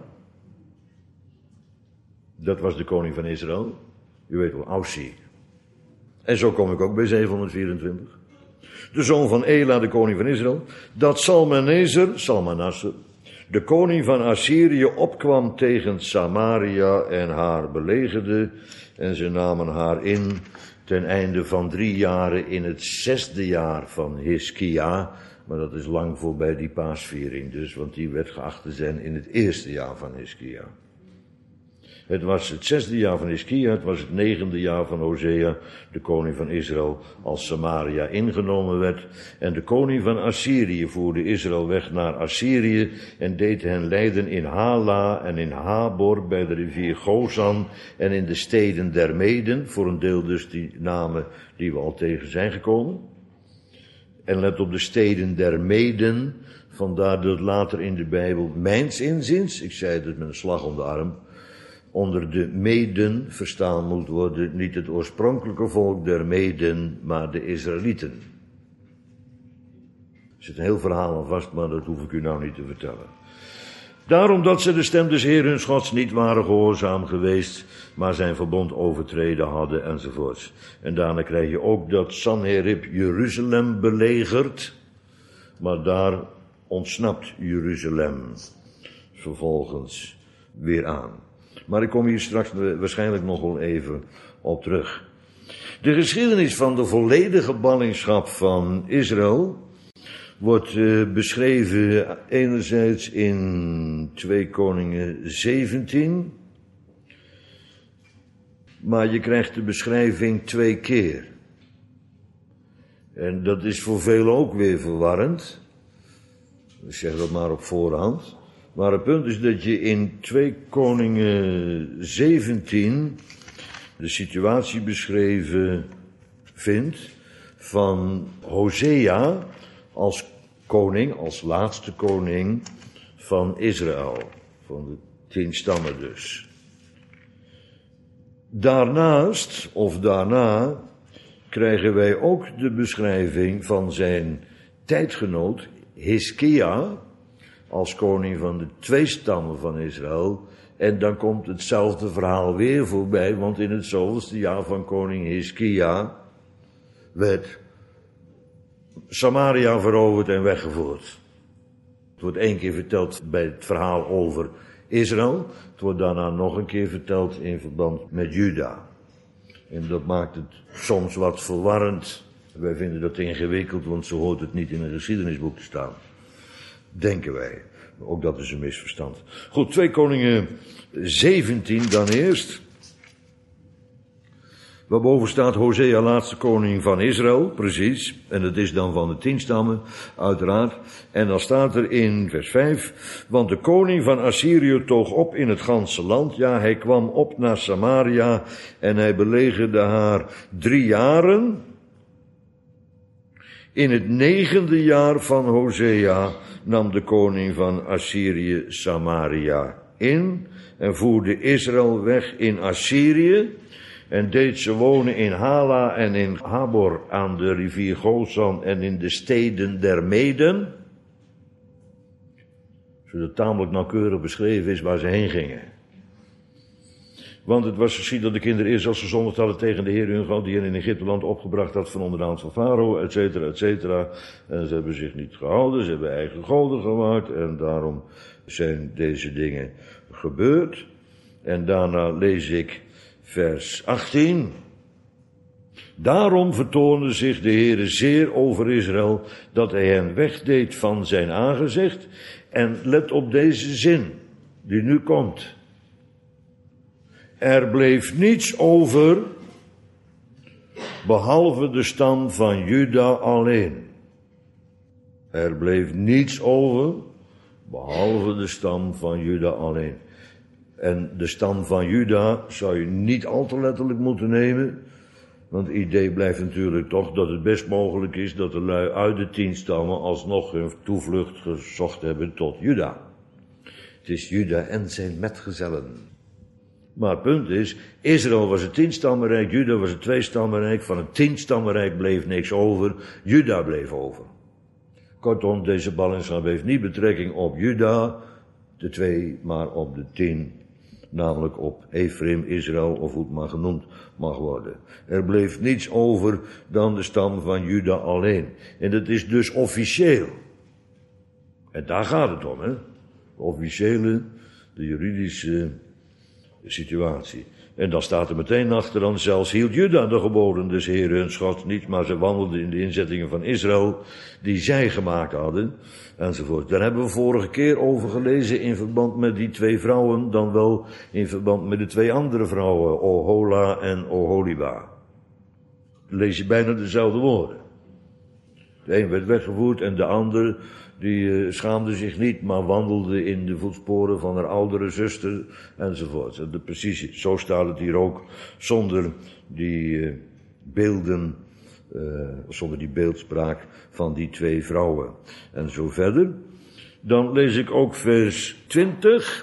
Dat was de koning van Israël. U weet wel, Aussie. En zo kom ik ook bij 724. De zoon van Ela, de koning van Israël. Dat Salmanaser, de koning van Assyrië, opkwam tegen Samaria en haar belegerde. En ze namen haar in ten einde van 3 jaren in het 6e jaar van Hiskia. Maar dat is lang voorbij die paasviering dus, want die werd geacht te zijn in het 1e jaar van Hiskia. Het was het 6e jaar van Hiskia, het was het 9e jaar van Hosea, de koning van Israël, als Samaria ingenomen werd. En de koning van Assyrië voerde Israël weg naar Assyrië en deed hen lijden in Hala en in Habor bij de rivier Gozan en in de steden der Meden, voor een deel dus die namen die we al tegen zijn gekomen. En let op de steden der Meden, vandaar dat later in de Bijbel, mijns inziens, ik zei het met een slag om de arm, onder de Meden verstaan moet worden niet het oorspronkelijke volk der Meden, maar de Israëlieten. Er zit een heel verhaal aan vast, maar dat hoef ik u nou niet te vertellen. Daarom dat ze de stem des Heeren hun Gods niet waren gehoorzaam geweest, maar zijn verbond overtreden hadden enzovoorts. En daarna krijg je ook dat Sanherib Jeruzalem belegert, maar daar ontsnapt Jeruzalem vervolgens weer aan. Maar ik kom hier straks waarschijnlijk nog wel even op terug. De geschiedenis van de volledige ballingschap van Israël wordt beschreven enerzijds in 2 Koningen 17, maar je krijgt de beschrijving 2 keer. En dat is voor velen ook weer verwarrend. Ik zeg dat maar op voorhand. Maar het punt is dat je in 2 Koningen 17 de situatie beschreven vindt van Hosea als koning, als laatste koning van Israël. Van de 10 stammen dus. Daarnaast, of daarna, krijgen wij ook de beschrijving van zijn tijdgenoot Hiskia als koning van de 2 stammen van Israël. En dan komt hetzelfde verhaal weer voorbij, want in het zoveelste jaar van koning Hiskia werd Samaria veroverd en weggevoerd. Het wordt 1 keer verteld bij het verhaal over Israël. Het wordt daarna nog een keer verteld in verband met Juda. En dat maakt het soms wat verwarrend. Wij vinden dat ingewikkeld, want zo hoort het niet in een geschiedenisboek te staan. Denken wij. Ook dat is een misverstand. Goed, 2 Koningen 17 dan eerst. Waarboven staat Hosea, laatste koning van Israël, precies. En dat is dan van de 10 stammen, uiteraard. En dan staat er in vers 5, want de koning van Assyrië toog op in het ganse land. Ja, hij kwam op naar Samaria en hij belegerde haar 3 jaren. In het 9e jaar van Hosea nam de koning van Assyrië Samaria in en voerde Israël weg in Assyrië en deed ze wonen in Hala en in Habor aan de rivier Gozan en in de steden der Meden, zodat tamelijk nauwkeurig beschreven is waar ze heen gingen. Want het was geschied dat de kinderen eerst als gezondigd hadden tegen de Heer hun God, die hen in Egypteland opgebracht had van onder de hand van Farao, et cetera, et cetera. En ze hebben zich niet gehouden, ze hebben eigen goden gemaakt en daarom zijn deze dingen gebeurd. En daarna lees ik vers 18. Daarom vertoonde zich de Heere zeer over Israël, dat hij hen wegdeed van zijn aangezicht. En let op deze zin, die nu komt. Er bleef niets over, behalve de stam van Juda alleen. Er bleef niets over, behalve de stam van Juda alleen. En de stam van Juda zou je niet al te letterlijk moeten nemen, want het idee blijft natuurlijk toch dat het best mogelijk is dat de lui uit de 10 stammen alsnog hun toevlucht gezocht hebben tot Juda. Het is Juda en zijn metgezellen. Maar het punt is, Israël was het 10-stammenrijk, Juda was het 2-stammenrijk, van het 10-stammenrijk bleef niks over, Juda bleef over. Kortom, deze ballingschap heeft niet betrekking op Juda, de 2, maar op de 10, namelijk op Ephraim, Israël, of hoe het maar genoemd mag worden. Er bleef niets over dan de stam van Juda alleen. En dat is dus officieel. En daar gaat het om, hè. De officiële, de juridische situatie. En dan staat er meteen achteraan, zelfs hield Juda de geboden des Heeren hun God niet, maar ze wandelden in de inzettingen van Israël, die zij gemaakt hadden, enzovoort. Daar hebben we vorige keer over gelezen in verband met die 2 vrouwen, dan wel in verband met de 2 andere vrouwen, Ohola en Oholiba. Dan lees je bijna dezelfde woorden. De een werd weggevoerd en de ander, die schaamde zich niet, maar wandelde in de voetsporen van haar oudere zuster, enzovoort. Precies, zo staat het hier ook, zonder die beelden, zonder die beeldspraak van die 2 vrouwen. En zo verder. Dan lees ik ook vers 20.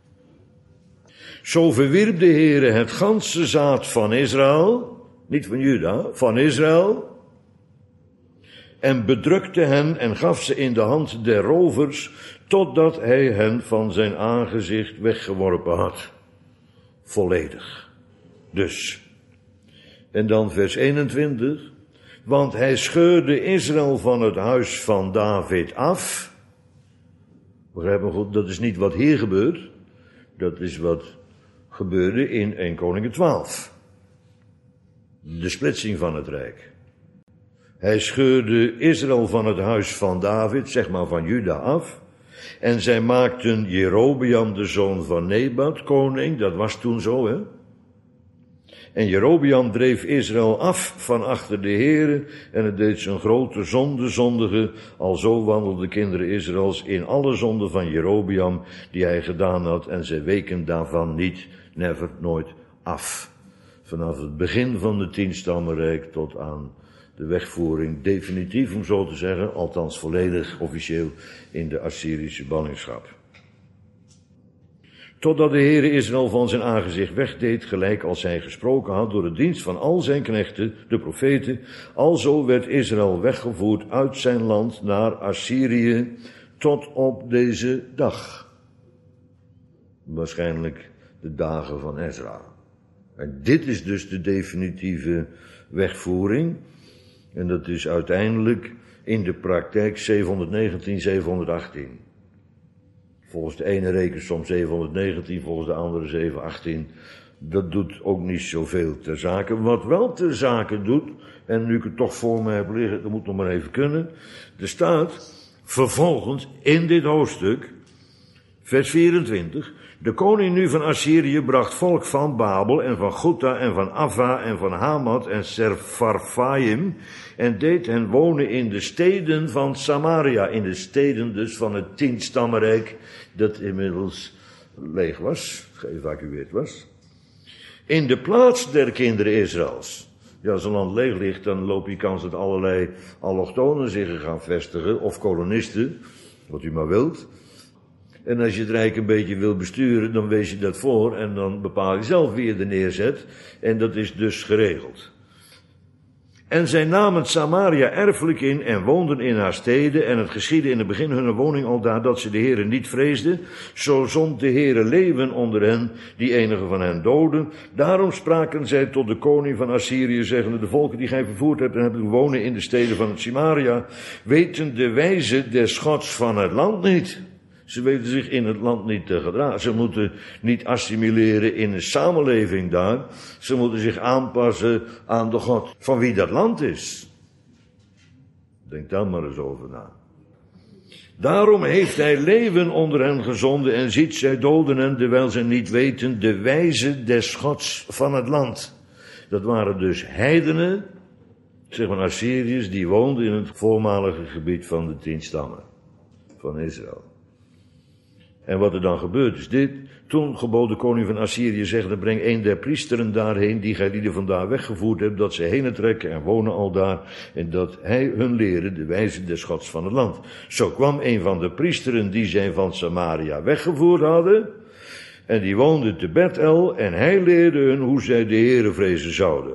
Zo verwierp de Heere het ganse zaad van Israël, niet van Juda, van Israël, en bedrukte hen en gaf ze in de hand der rovers, totdat hij hen van zijn aangezicht weggeworpen had. Volledig. Dus. En dan vers 21. Want hij scheurde Israël van het huis van David af. Begrijp me goed, dat is niet wat hier gebeurt. Dat is wat gebeurde in 1 Koningen 12. De splitsing van het rijk. Hij scheurde Israël van het huis van David, zeg maar van Juda af. En zij maakten Jerobeam, de zoon van Nebat, koning. Dat was toen zo, hè. En Jerobeam dreef Israël af van achter de Here, en het deed zijn grote zonde zondigen. Alzo wandelden de kinderen Israëls in alle zonden van Jerobeam die hij gedaan had, en zij weken daarvan niet, never, nooit af. Vanaf het begin van het 10-stammenrijk tot aan de wegvoering definitief, om zo te zeggen, althans volledig officieel in de Assyrische ballingschap. Totdat de Heere Israël van zijn aangezicht wegdeed, gelijk als hij gesproken had door de dienst van al zijn knechten, de profeten. Alzo werd Israël weggevoerd uit zijn land naar Assyrië tot op deze dag. Waarschijnlijk de dagen van Ezra. En dit is dus de definitieve wegvoering. En dat is uiteindelijk in de praktijk 719, 718. Volgens de ene rekensom 719, volgens de andere 718. Dat doet ook niet zoveel ter zake. Wat wel ter zake doet, en nu ik het toch voor me heb liggen, dat moet nog maar even kunnen. Er staat vervolgens in dit hoofdstuk, vers 24... De koning nu van Assyrië bracht volk van Babel en van Gutta en van Ava en van Hamat en Sepharvaim en deed hen wonen in de steden van Samaria, in de steden dus van het 10-stammenrijk dat inmiddels leeg was, geëvacueerd was. In de plaats der kinderen Israëls. Ja, als een land leeg ligt, dan loop je kans dat allerlei allochtonen zich gaan vestigen, of kolonisten, wat u maar wilt. En als je het rijk een beetje wil besturen, dan wees je dat voor en dan bepaal je zelf wie je er neerzet. En dat is dus geregeld. En zij namen Samaria erfelijk in en woonden in haar steden. En het geschiedde in het begin hunner woning aldaar dat ze de Heere niet vreesden. Zo zond de Heere leeuwen onder hen, die enige van hen doden. Daarom spraken zij tot de koning van Assyrië, zeggende: de volken die gij vervoerd hebt en hebben wonen in de steden van het Samaria, weten de wijze des Gods van het land niet. Ze weten zich in het land niet te gedragen. Ze moeten niet assimileren in een samenleving daar. Ze moeten zich aanpassen aan de God van wie dat land is. Denk daar maar eens over na. Daarom heeft hij leeuwen onder hen gezonden en ziet zij doden hen, terwijl ze niet weten de wijze des Gods van het land. Dat waren dus heidenen, zeg maar Assyriërs, die woonden in het voormalige gebied van de 10 stammen van Israël. En wat er dan gebeurt is dit. Toen gebood de koning van Assyrië zeggende: breng een der priesteren daarheen, die gij lieden vandaar weggevoerd hebt, dat ze heen trekken en wonen al daar, en dat hij hun leren de wijze des Gods van het land. Zo kwam een van de priesteren die zij van Samaria weggevoerd hadden, en die woonde te Bethel, en hij leerde hun hoe zij de Heere vrezen zouden.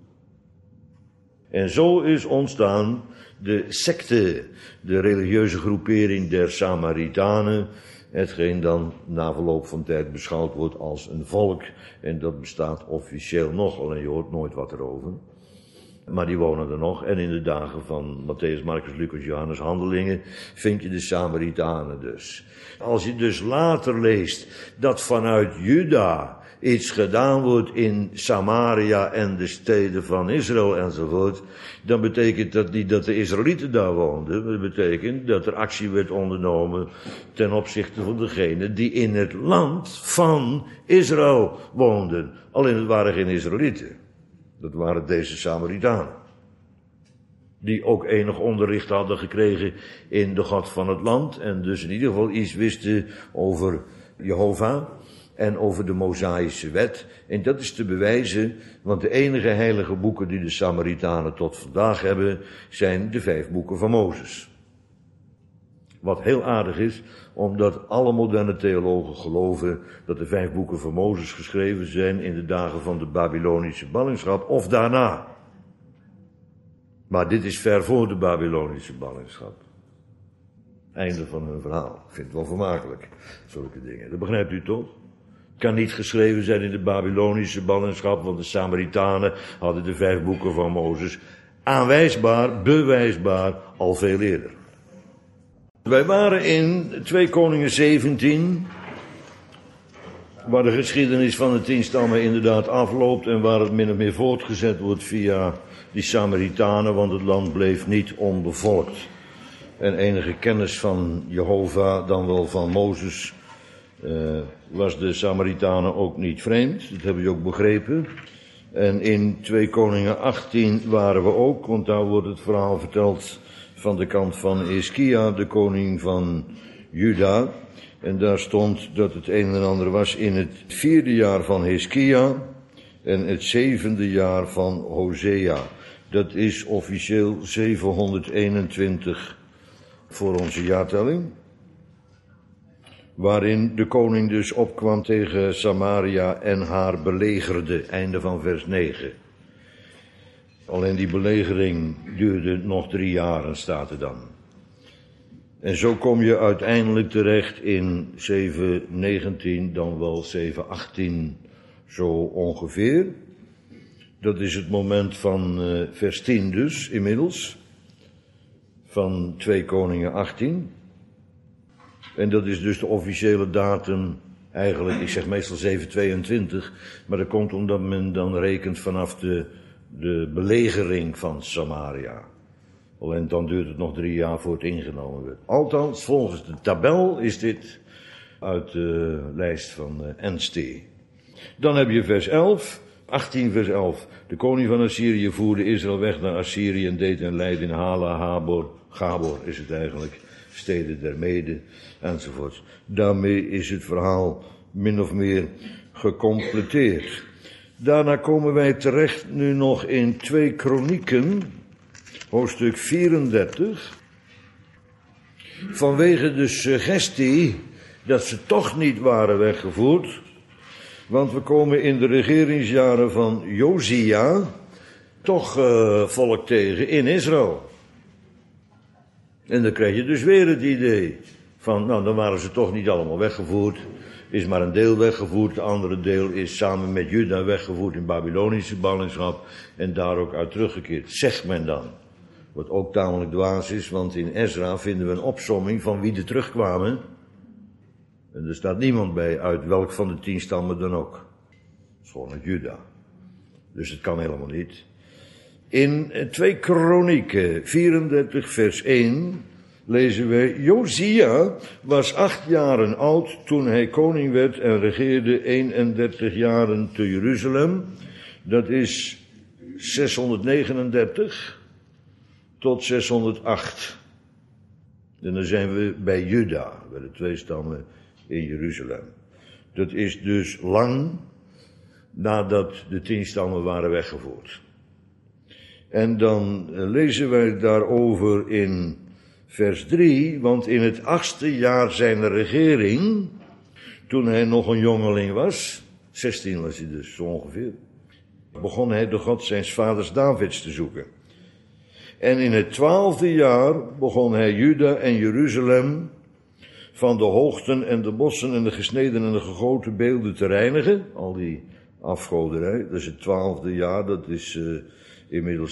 En zo is ontstaan de secte, de religieuze groepering der Samaritanen, hetgeen dan na verloop van tijd beschouwd wordt als een volk. En dat bestaat officieel nog, alleen je hoort nooit wat erover. Maar die wonen er nog. En in de dagen van Matthäus, Marcus, Lucas, Johannes, Handelingen vind je de Samaritanen dus. Als je dus later leest dat vanuit Juda iets gedaan wordt in Samaria en de steden van Israël enzovoort, dan betekent dat niet dat de Israëlieten daar woonden. Dat betekent dat er actie werd ondernomen ten opzichte van degenen die in het land van Israël woonden. Alleen het waren geen Israëlieten. Dat waren deze Samaritanen. Die ook enig onderricht hadden gekregen in de God van het land. En dus in ieder geval iets wisten over Jehovah en over de Mosaïsche wet. En dat is te bewijzen, want de enige heilige boeken die de Samaritanen tot vandaag hebben, zijn de 5 boeken van Mozes. Wat heel aardig is, omdat alle moderne theologen geloven dat de 5 boeken van Mozes geschreven zijn in de dagen van de Babylonische ballingschap of daarna. Maar dit is ver voor de Babylonische ballingschap. Einde van hun verhaal. Ik vind het wel vermakelijk, zulke dingen. Dat begrijpt u toch? Het kan niet geschreven zijn in de Babylonische ballingschap, want de Samaritanen hadden de 5 boeken van Mozes aanwijsbaar, bewijsbaar, al veel eerder. Wij waren in 2 Koningen 17, waar de geschiedenis van de 10 stammen inderdaad afloopt en waar het min of meer voortgezet wordt via die Samaritanen, want het land bleef niet onbevolkt. En enige kennis van Jehovah, dan wel van Mozes, was de Samaritanen ook niet vreemd. Dat hebben we ook begrepen. En in 2 Koningen 18 waren we ook, want daar wordt het verhaal verteld van de kant van Hiskia, de koning van Juda. En daar stond dat het een en ander was in het 4e jaar van Hiskia en het 7e jaar van Hosea. Dat is officieel 721 voor onze jaartelling. Waarin de koning dus opkwam tegen Samaria en haar belegerde. Einde van vers 9. Alleen die belegering duurde nog 3 jaren, staat er dan. En zo kom je uiteindelijk terecht in 7:19, dan wel 7:18, zo ongeveer. Dat is het moment van vers 10 dus, inmiddels. Van 2 Koningen 18. En dat is dus de officiële datum, eigenlijk, ik zeg meestal 7:22, maar dat komt omdat men dan rekent vanaf de belegering van Samaria. Alleen dan duurt het nog 3 jaar voor het ingenomen werd. Althans, volgens de tabel is dit uit de lijst van NST. Dan heb je vers 11, 18 vers 11. De koning van Assyrië voerde Israël weg naar Assyrië en deed hen lijden in Hala, Gabor is het eigenlijk, steden der Mede, enzovoort. Daarmee is het verhaal min of meer gecompleteerd. Daarna komen wij terecht nu nog in 2 Kronieken, hoofdstuk 34. Vanwege de suggestie dat ze toch niet waren weggevoerd. Want we komen in de regeringsjaren van Josia toch volk tegen in Israël. En dan krijg je dus weer het idee van, nou dan waren ze toch niet allemaal weggevoerd. Is maar een deel weggevoerd, de andere deel is samen met Juda weggevoerd in Babylonische ballingschap en daar ook uit teruggekeerd, zegt men dan. Wat ook tamelijk dwaas is, want in Ezra vinden we een opsomming van wie er terugkwamen. En er staat niemand bij uit welk van de 10 stammen dan ook. Dat is gewoon uit Juda. Dus het kan helemaal niet. In 2 Kronieken 34 vers 1 lezen we, Josia was 8 jaren oud toen hij koning werd en regeerde 31 jaren te Jeruzalem. Dat is 639 tot 608. En dan zijn we bij Juda, bij de 2 stammen in Jeruzalem. Dat is dus lang nadat de 10 stammen waren weggevoerd. En dan lezen wij daarover in vers 3, want in het 8e jaar zijn regering, toen hij nog een jongeling was, 16 was hij dus zo ongeveer, begon hij de God zijns vaders Davids te zoeken. En in het 12e jaar begon hij Juda en Jeruzalem van de hoogten en de bossen en de gesneden en de gegoten beelden te reinigen, al die afgoderij, dat is het 12e jaar, dat is inmiddels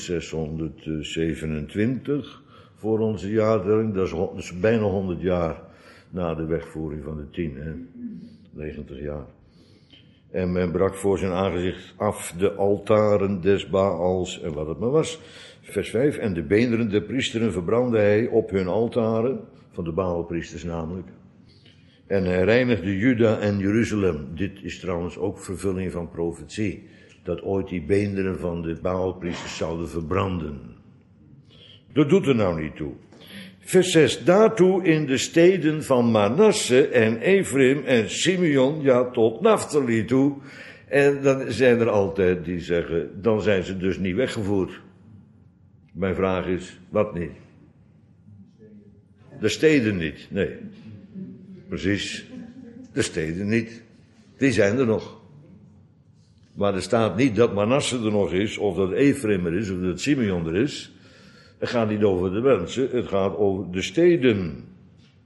627 voor onze jaartelling, dat is bijna 100 jaar na de wegvoering van de 10, 90 jaar. En men brak voor zijn aangezicht af de altaren des Baals en wat het maar was. Vers 5, en de beenderen der priesteren verbrandde hij op hun altaren, van de Baalpriesters namelijk. En hij reinigde Juda en Jeruzalem. Dit is trouwens ook vervulling van profetie, dat ooit die beenderen van de Baalpriesters zouden verbranden. Dat doet er nou niet toe. Vers 6, daartoe in de steden van Manasse en Ephraim en Simeon, ja tot Naphtali toe. En dan zijn er altijd die zeggen, dan zijn ze dus niet weggevoerd. Mijn vraag is, wat niet? De steden niet, nee. Precies, de steden niet. Die zijn er nog. Maar er staat niet dat Manasse er nog is, of dat Ephraim er is, of dat Simeon er is. Het gaat niet over de mensen, het gaat over de steden.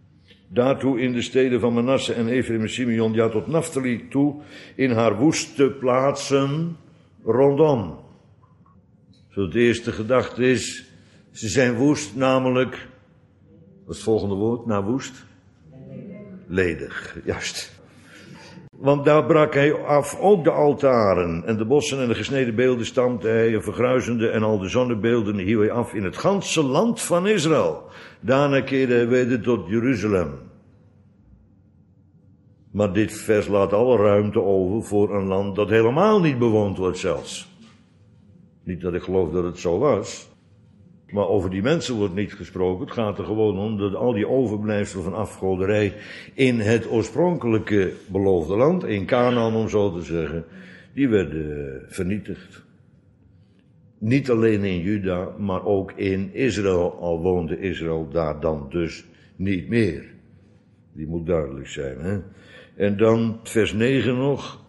Daartoe in de steden van Manasse en Ephraim en Simeon, ja tot Naphtali toe, in haar woeste plaatsen rondom. Zo het eerste gedachte is, ze zijn woest, namelijk, wat is het volgende woord na woest? Ledig, juist. Want daar brak hij af ook de altaren en de bossen en de gesneden beelden stampte hij en vergruizende en al de zonnebeelden hield hij af in het ganse land van Israël. Daarna keerde hij weder tot Jeruzalem. Maar dit vers laat alle ruimte over voor een land dat helemaal niet bewoond wordt zelfs. Niet dat ik geloof dat het zo was. Maar over die mensen wordt niet gesproken. Het gaat er gewoon om dat al die overblijfselen van afgoderij in het oorspronkelijke beloofde land, in Canaan om zo te zeggen, die werden vernietigd. Niet alleen in Juda, maar ook in Israël, al woonde Israël daar dan dus niet meer. Die moet duidelijk zijn, hè. En dan vers 9 nog.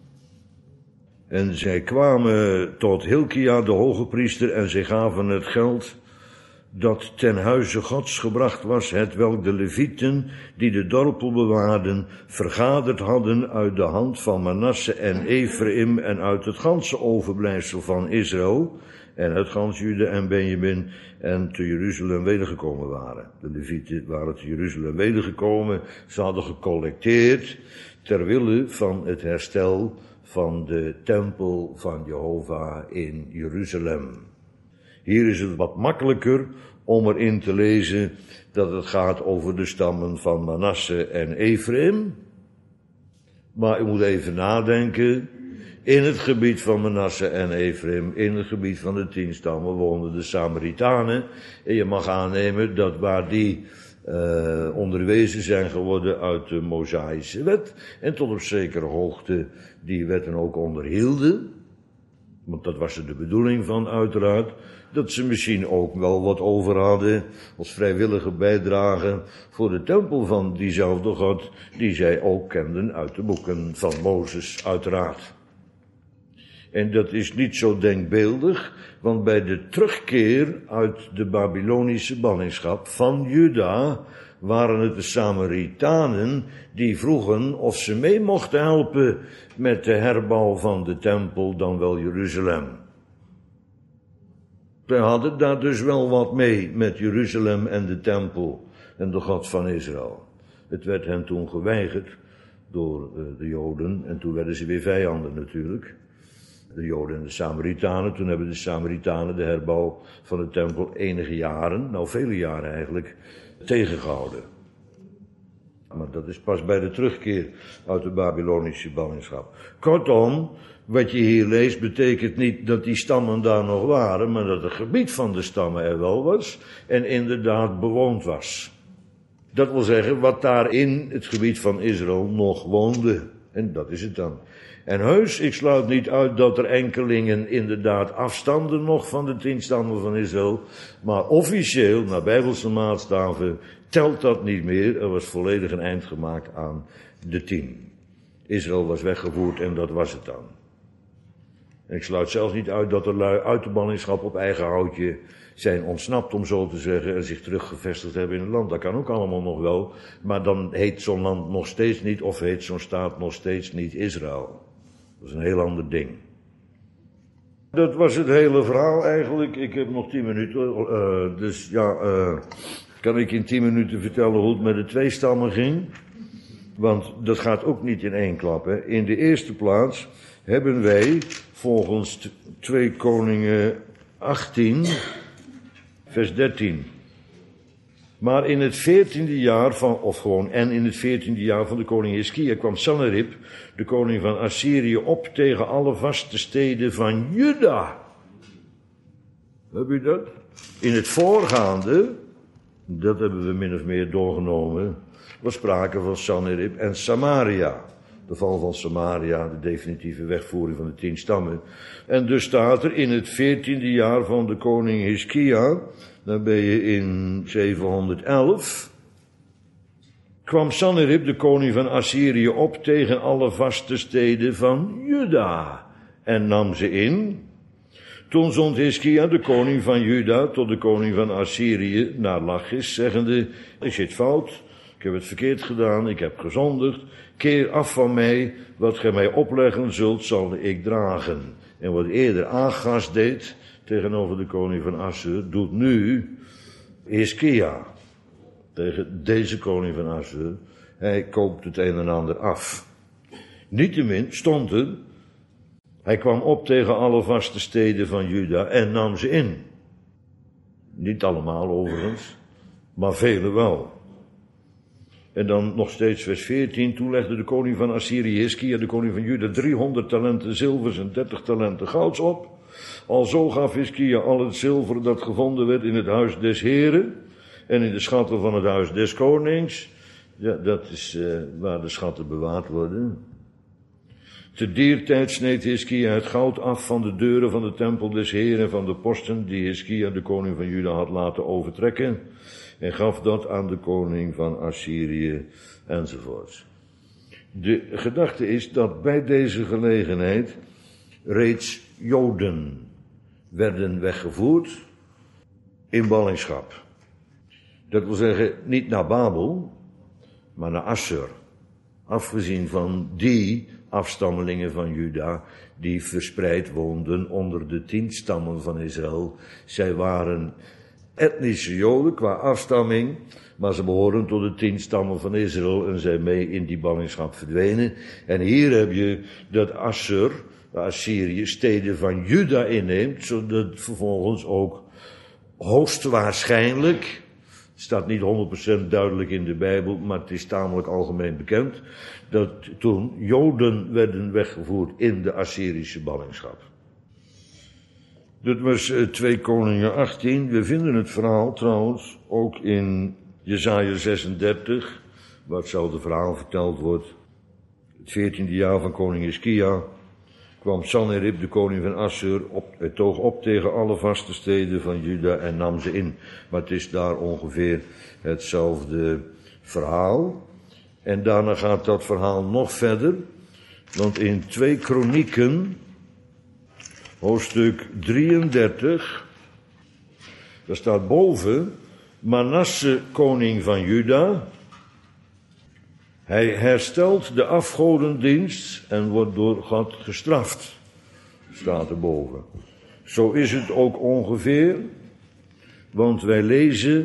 En zij kwamen tot Hilkia, de hoge priester, en zij gaven het geld dat ten huize Gods gebracht was, hetwelk de Levieten, die de dorpel bewaarden, vergaderd hadden uit de hand van Manasse en Ephraim en uit het ganse overblijfsel van Israël, en uit gans Juda en Benjamin, en te Jeruzalem wedergekomen waren. De Levieten waren te Jeruzalem wedergekomen, ze hadden gecollecteerd ter wille van het herstel van de tempel van Jehovah in Jeruzalem. Hier is het wat makkelijker om erin te lezen dat het gaat over de stammen van Manasse en Ephraim. Maar u moet even nadenken. In het gebied van Manasse en Ephraim, in het gebied van de 10 stammen, woonden de Samaritanen. En je mag aannemen dat waar die onderwezen zijn geworden uit de Mosaïsche wet, en tot op zekere hoogte die wetten ook onderhielden, want dat was er de bedoeling van uiteraard, dat ze misschien ook wel wat over hadden als vrijwillige bijdrage voor de tempel van diezelfde God, die zij ook kenden uit de boeken van Mozes uiteraard. En dat is niet zo denkbeeldig, want bij de terugkeer uit de Babylonische ballingschap van Juda waren het de Samaritanen die vroegen of ze mee mochten helpen met de herbouw van de tempel, dan wel Jeruzalem. Zij hadden daar dus wel wat mee met Jeruzalem en de tempel en de God van Israël. Het werd hen toen geweigerd door de Joden en toen werden ze weer vijanden natuurlijk. De Joden en de Samaritanen. Toen hebben de Samaritanen de herbouw van de tempel enige jaren, nou vele jaren eigenlijk, tegengehouden. Maar dat is pas bij de terugkeer uit de Babylonische ballingschap. Kortom, wat je hier leest betekent niet dat die stammen daar nog waren, maar dat het gebied van de stammen er wel was en inderdaad bewoond was. Dat wil zeggen, wat daar in het gebied van Israël nog woonde. En dat is het dan. En heus, ik sluit niet uit dat er enkelingen inderdaad afstanden nog van de 10 stammen van Israël. Maar officieel, naar bijbelse maatstaven, telt dat niet meer. Er was volledig een eind gemaakt aan de 10. Israël was weggevoerd en dat was het dan. En ik sluit zelfs niet uit dat er lui uit de ballingschap op eigen houtje zijn ontsnapt, om zo te zeggen, en zich teruggevestigd hebben in het land. Dat kan ook allemaal nog wel. Maar dan heet zo'n land nog steeds niet, of heet zo'n staat nog steeds niet Israël. Dat is een heel ander ding. Dat was het hele verhaal eigenlijk. Ik heb nog 10 minuten. Dus ja, kan ik in 10 minuten vertellen hoe het met de 2 stammen ging? Want dat gaat ook niet in één klap. Hè. In de eerste plaats hebben wij volgens 2 Koningen 18, vers 13. Maar in het 14e jaar in het 14e jaar van de koning Hiskia kwam Sanherib, de koning van Assyrië, op tegen alle vaste steden van Juda. Heb je dat? In het voorgaande, dat hebben we min of meer doorgenomen, was sprake van Sanherib en Samaria. De val van Samaria, de definitieve wegvoering van de 10 stammen. En dus staat er in het 14e jaar van de koning Hiskia, dan ben je in 711, kwam Sanherib, de koning van Assyrië, op tegen alle vaste steden van Juda en nam ze in. Toen zond Hiskia, de koning van Juda, tot de koning van Assyrië naar Lachis, zeggende, is het fout Ik heb het verkeerd gedaan, ik heb gezondigd. Keer af van mij, wat gij mij opleggen zult, zal ik dragen. En wat eerder Agas deed tegenover de koning van Assur, doet nu Hiskia tegen deze koning van Assur. Hij koopt het een en ander af. Niettemin stond er, hij kwam op tegen alle vaste steden van Juda en nam ze in. Niet allemaal overigens, maar vele wel. En dan nog steeds vers 14, toen legde de koning van Assyrië, Hiskia, de koning van Juda, 300 talenten zilvers en 30 talenten gouds op. Alzo gaf Hiskia al het zilver dat gevonden werd in het huis des Heren en in de schatten van het huis des konings. Ja, dat is waar de schatten bewaard worden. Te dier tijd sneed Hiskia het goud af van de deuren van de tempel des Heren en van de posten die Hiskia, de koning van Juda, had laten overtrekken. En gaf dat aan de koning van Assyrië enzovoorts. De gedachte is dat bij deze gelegenheid reeds Joden werden weggevoerd in ballingschap. Dat wil zeggen, niet naar Babel, maar naar Assur. Afgezien van die afstammelingen van Juda die verspreid woonden onder de 10 stammen van Israël. Zij waren etnische Joden qua afstamming, maar ze behoren tot de 10 stammen van Israël en zijn mee in die ballingschap verdwenen. En hier heb je dat Assur, Assyrië, steden van Juda inneemt, zodat vervolgens ook hoogstwaarschijnlijk, het staat niet 100% duidelijk in de Bijbel, maar het is tamelijk algemeen bekend, dat toen Joden werden weggevoerd in de Assyrische ballingschap. Dat was 2 Koningen 18. We vinden het verhaal trouwens ook in Jesaja 36, waar hetzelfde verhaal verteld wordt. Het 14e jaar van koning Hiskia kwam Sanherib, de koning van Assur, het toog op tegen alle vaste steden van Juda en nam ze in. Maar het is daar ongeveer hetzelfde verhaal. En daarna gaat dat verhaal nog verder, want in 2 Kronieken, hoofdstuk 33, daar staat boven, Manasse, koning van Juda. Hij herstelt de afgodendienst en wordt door God gestraft, staat erboven. Zo is het ook ongeveer, want wij lezen,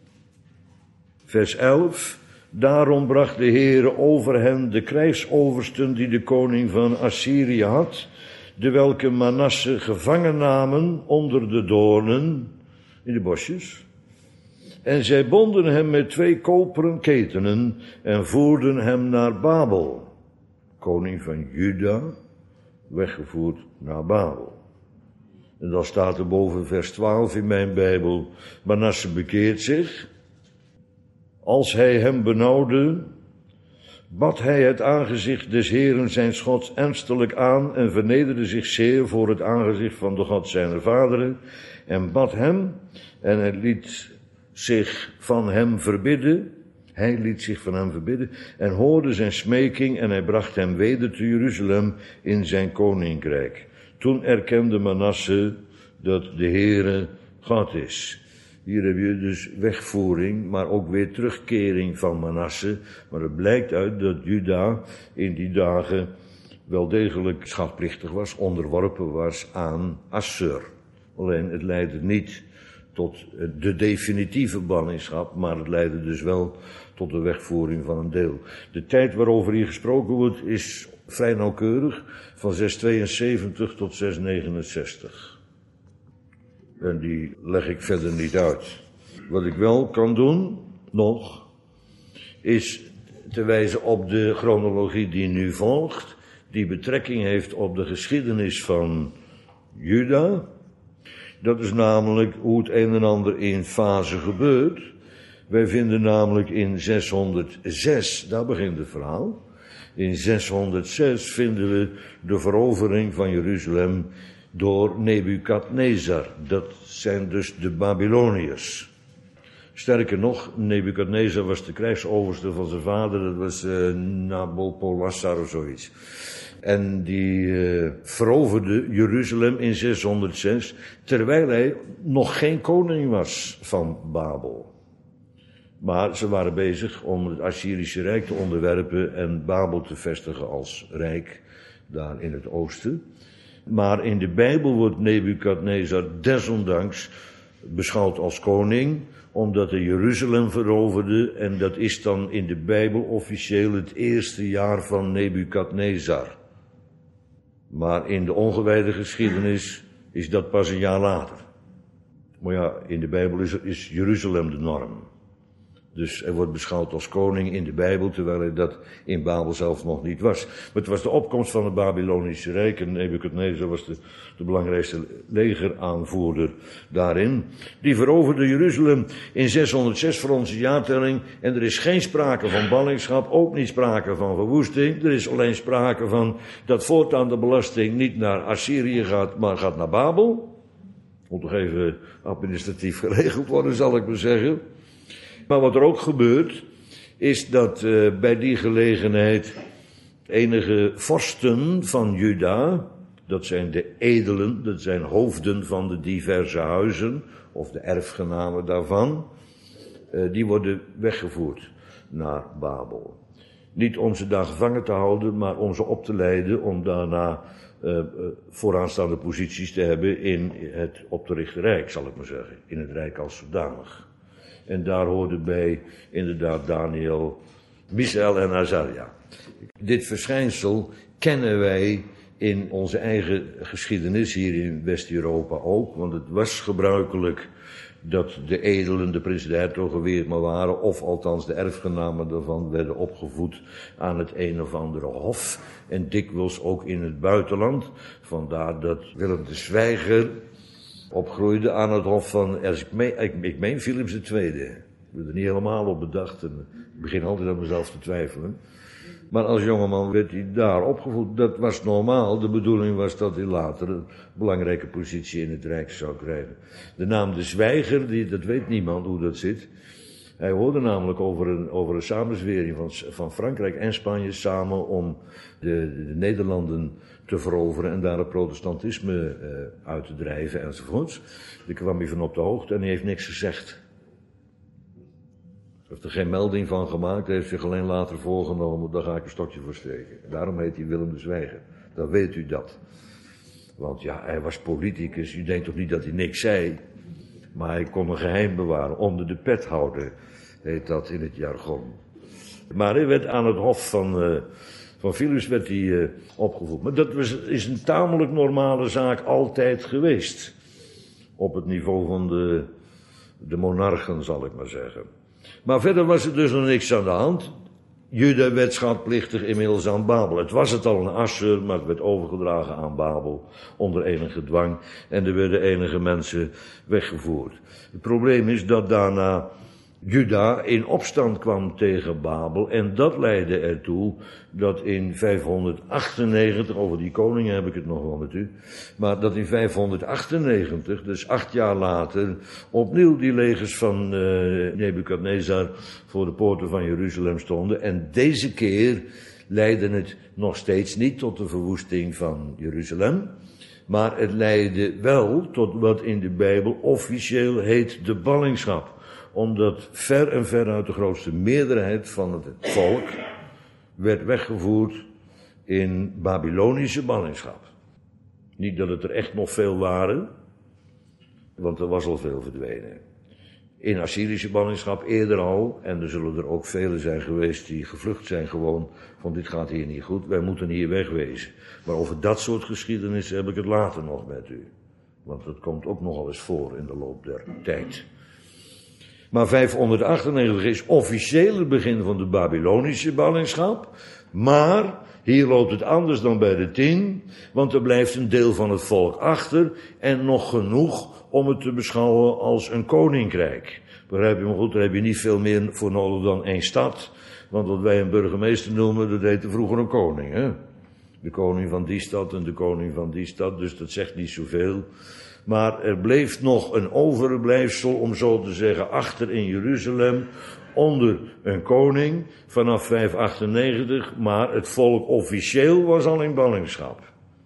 vers 11, daarom bracht de Heere over hen de krijgsoversten die de koning van Assyrië had, de welke Manasse gevangen namen onder de doornen in de bosjes. En zij bonden hem met 2 koperen ketenen en voerden hem naar Babel. Koning van Juda, weggevoerd naar Babel. En dan staat er boven vers 12 in mijn Bijbel, Manasse bekeert zich. Als hij hem benauwde, bad hij het aangezicht des Heeren zijn Gods ernstelijk aan en vernederde zich zeer voor het aangezicht van de God zijner vaderen en bad hem en hij liet zich van hem verbidden. Hij liet zich van hem verbidden en hoorde zijn smeking en hij bracht hem weder te Jeruzalem in zijn koninkrijk. Toen erkende Manasse dat de Heere God is. Hier heb je dus wegvoering, maar ook weer terugkering van Manasse. Maar het blijkt uit dat Juda in die dagen wel degelijk schatplichtig was, onderworpen was aan Assur. Alleen het leidde niet tot de definitieve ballingschap, maar het leidde dus wel tot de wegvoering van een deel. De tijd waarover hier gesproken wordt is vrij nauwkeurig, van 672 tot 669. En die leg ik verder niet uit. Wat ik wel kan doen, nog, is te wijzen op de chronologie die nu volgt, die betrekking heeft op de geschiedenis van Juda. Dat is namelijk hoe het een en ander in fase gebeurt. Wij vinden namelijk in 606, daar begint het verhaal. In 606 vinden we de verovering van Jeruzalem door Nebukadnezar. Dat zijn dus de Babyloniërs. Sterker nog, Nebukadnezar was de krijgsoverste van zijn vader, dat was Nabopolassar of zoiets. En die veroverde Jeruzalem in 606, terwijl hij nog geen koning was van Babel. Maar ze waren bezig om het Assyrische Rijk te onderwerpen en Babel te vestigen als rijk daar in het oosten. Maar in de Bijbel wordt Nebukadnezar desondanks beschouwd als koning, omdat hij Jeruzalem veroverde. En dat is dan in de Bijbel officieel het eerste jaar van Nebukadnezar. Maar in de ongewijde geschiedenis is dat pas een jaar later. Maar ja, in de Bijbel is Jeruzalem de norm. Dus hij wordt beschouwd als koning in de Bijbel, terwijl hij dat in Babel zelf nog niet was. Maar het was de opkomst van het Babylonische Rijk en Nebukadnezar was de belangrijkste legeraanvoerder daarin. Die veroverde Jeruzalem in 606 voor onze jaartelling en er is geen sprake van ballingschap, ook niet sprake van verwoesting. Er is alleen sprake van dat voortaan de belasting niet naar Assyrië gaat, maar gaat naar Babel. Moet toch even administratief geregeld worden, zal ik maar zeggen. Maar wat er ook gebeurt, is dat bij die gelegenheid enige vorsten van Juda, dat zijn de edelen, dat zijn hoofden van de diverse huizen, of de erfgenamen daarvan, die worden weggevoerd naar Babel. Niet om ze daar gevangen te houden, maar om ze op te leiden, om daarna vooraanstaande posities te hebben in het op te richten rijk, zal ik maar zeggen, in het rijk als zodanig. En daar hoorden bij inderdaad Daniel, Misaël en Azaria. Dit verschijnsel kennen wij in onze eigen geschiedenis hier in West-Europa ook. Want het was gebruikelijk dat de edelen, de prins de hertogen wie het maar waren, of althans de erfgenamen daarvan, werden opgevoed aan het een of andere hof. En dikwijls ook in het buitenland. Vandaar dat Willem de Zwijger opgroeide aan het hof van, ik meen Philips II. Ik ben er niet helemaal op bedacht en ik begin altijd aan mezelf te twijfelen. Maar als jongeman werd hij daar opgevoed. Dat was normaal. De bedoeling was dat hij later een belangrijke positie in het Rijk zou krijgen. De naam de Zwijger, dat weet niemand hoe dat zit. Hij hoorde namelijk over een samenzwering van Frankrijk en Spanje samen om de Nederlanden te veroveren en daar het protestantisme uit te drijven enzovoorts. Daar kwam hij van op de hoogte en hij heeft niks gezegd. Hij heeft er geen melding van gemaakt, hij heeft zich alleen later voorgenomen, daar ga ik een stokje voor steken. Daarom heet hij Willem de Zwijger. Dan weet u dat. Want ja, hij was politicus, u denkt toch niet dat hij niks zei. Maar hij kon een geheim bewaren, onder de pet houden, heet dat in het jargon. Maar hij werd aan het hof van Philips werd hij opgevoed. Maar dat is een tamelijk normale zaak altijd geweest. Op het niveau van de monarchen, zal ik maar zeggen. Maar verder was er dus nog niks aan de hand. Juda werd schatplichtig inmiddels aan Babel. Het was het al een Assur, maar het werd overgedragen aan Babel onder enige dwang. En er werden enige mensen weggevoerd. Het probleem is dat daarna Juda in opstand kwam tegen Babel. En dat leidde ertoe dat in 598, over die koningen heb ik het nog wel met u. Maar dat in 598, dus 8 jaar later, opnieuw die legers van Nebukadnezar voor de poorten van Jeruzalem stonden. En deze keer leidde het nog steeds niet tot de verwoesting van Jeruzalem. Maar het leidde wel tot wat in de Bijbel officieel heet de ballingschap. Omdat ver en veruit de grootste meerderheid van het volk werd weggevoerd in Babylonische ballingschap. Niet dat het er echt nog veel waren, want er was al veel verdwenen. In Assyrische ballingschap eerder al, en er zullen er ook velen zijn geweest die gevlucht zijn gewoon van dit gaat hier niet goed, wij moeten hier wegwezen. Maar over dat soort geschiedenis heb ik het later nog met u. Want dat komt ook nogal eens voor in de loop der tijd. Maar 598 is officieel het begin van de Babylonische ballingschap. Maar hier loopt het anders dan bij de 10. Want er blijft een deel van het volk achter. En nog genoeg om het te beschouwen als een koninkrijk. Begrijp je me goed, daar heb je niet veel meer voor nodig dan 1 stad. Want wat wij een burgemeester noemen, dat heette vroeger een koning. Hè? De koning van die stad en de koning van die stad. Dus dat zegt niet zoveel. Maar er bleef nog een overblijfsel, om zo te zeggen, achter in Jeruzalem, onder een koning, vanaf 598, maar het volk officieel was al in ballingschap.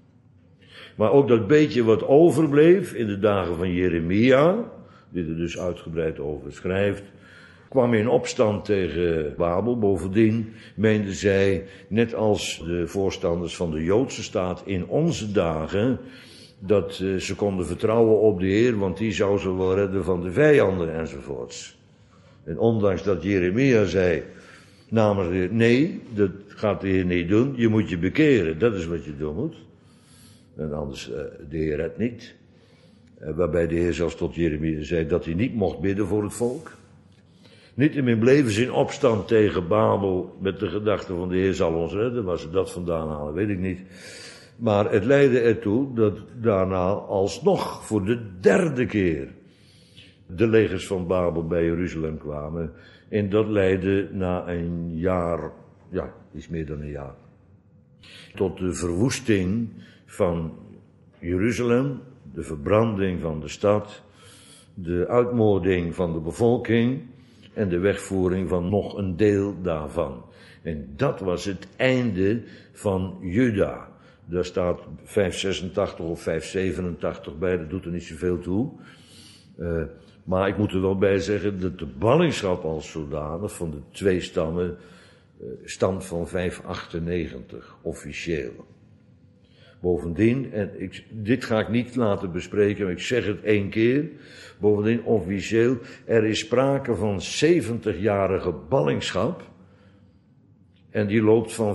Maar ook dat beetje wat overbleef in de dagen van Jeremia, die er dus uitgebreid over schrijft, kwam in opstand tegen Babel. Bovendien meenden zij, net als de voorstanders van de Joodse staat in onze dagen, dat ze konden vertrouwen op de Heer, want die zou ze wel redden van de vijanden enzovoorts. En ondanks dat Jeremia zei namens de Heer, nee, dat gaat de Heer niet doen, je moet je bekeren, dat is wat je doen moet. En anders, de Heer redt niet. Waarbij de Heer zelfs tot Jeremia zei dat hij niet mocht bidden voor het volk. Niettemin bleven ze in opstand tegen Babel met de gedachte van de Heer zal ons redden. Waar ze dat vandaan halen, weet ik niet. Maar het leidde ertoe dat daarna alsnog voor de derde keer de legers van Babel bij Jeruzalem kwamen. En dat leidde na een jaar, ja, iets meer dan een jaar, tot de verwoesting van Jeruzalem, de verbranding van de stad, de uitmoording van de bevolking en de wegvoering van nog een deel daarvan. En dat was het einde van Juda. Daar staat 586 of 587 bij, dat doet er niet zoveel toe. Maar ik moet er wel bij zeggen dat de ballingschap als zodanig van de twee stammen stamt van 598, officieel. Bovendien, en dit ga ik niet laten bespreken, maar ik zeg het 1 keer. Bovendien, officieel, er is sprake van 70-jarige ballingschap. En die loopt van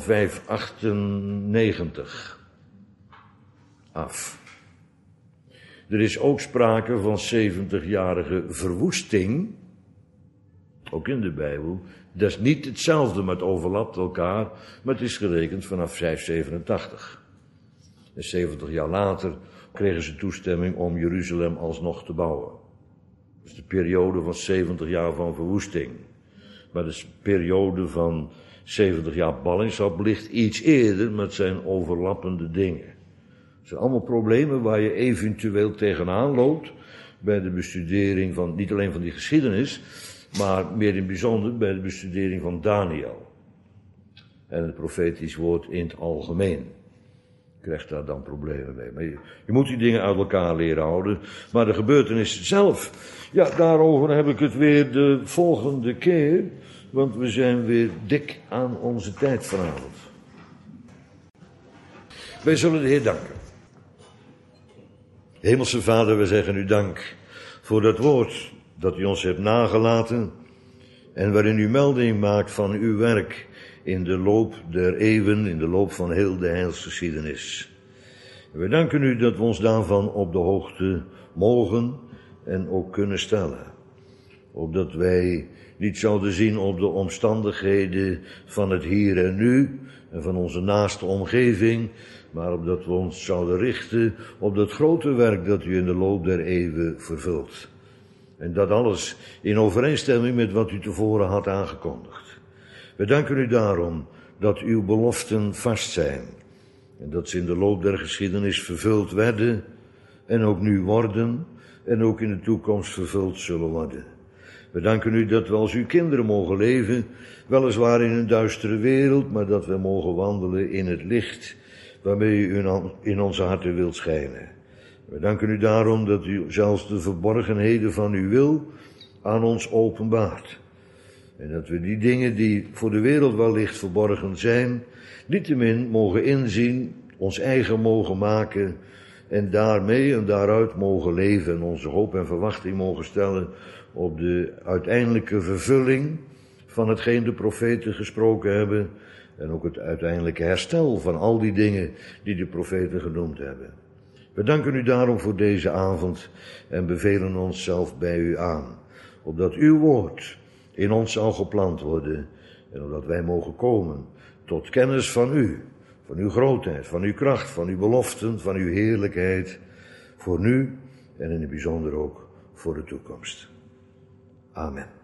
598 af. Er is ook sprake van 70-jarige verwoesting. Ook in de Bijbel. Dat is niet hetzelfde, maar het overlapt elkaar. Maar het is gerekend vanaf 587. En 70 jaar later kregen ze toestemming om Jeruzalem alsnog te bouwen. Dat is de periode van 70 jaar van verwoesting. Maar de periode van 70 jaar ballingschap ligt iets eerder, maar het zijn overlappende dingen. Het zijn allemaal problemen waar je eventueel tegenaan loopt bij de bestudering van, niet alleen van die geschiedenis, maar meer in het bijzonder bij de bestudering van Daniel. En het profetisch woord in het algemeen. Je krijgt daar dan problemen mee. Maar je moet die dingen uit elkaar leren houden. Maar de gebeurtenis zelf, ja, daarover heb ik het weer de volgende keer. Want we zijn weer dik aan onze tijd vanavond. Wij zullen de Heer danken. Hemelse Vader, we zeggen u dank voor dat woord dat u ons hebt nagelaten. En waarin u melding maakt van uw werk in de loop der eeuwen, in de loop van heel de heilsgeschiedenis. En we danken u dat we ons daarvan op de hoogte mogen en ook kunnen stellen. Opdat wij niet zouden zien op de omstandigheden van het hier en nu en van onze naaste omgeving, maar opdat we ons zouden richten op dat grote werk dat u in de loop der eeuwen vervult. En dat alles in overeenstemming met wat u tevoren had aangekondigd. We danken u daarom dat uw beloften vast zijn. En dat ze in de loop der geschiedenis vervuld werden en ook nu worden en ook in de toekomst vervuld zullen worden. We danken u dat we als uw kinderen mogen leven, weliswaar in een duistere wereld, maar dat we mogen wandelen in het licht waarmee u in onze harten wilt schijnen. We danken u daarom dat u zelfs de verborgenheden van uw wil aan ons openbaart. En dat we die dingen die voor de wereld wellicht verborgen zijn, niettemin mogen inzien, ons eigen mogen maken en daarmee en daaruit mogen leven en onze hoop en verwachting mogen stellen op de uiteindelijke vervulling van hetgeen de profeten gesproken hebben en ook het uiteindelijke herstel van al die dingen die de profeten genoemd hebben. We danken u daarom voor deze avond en bevelen onszelf bij u aan, opdat uw woord in ons zal geplant worden en opdat wij mogen komen tot kennis van u, van uw grootheid, van uw kracht, van uw beloften, van uw heerlijkheid, voor nu en in het bijzonder ook voor de toekomst. Amen.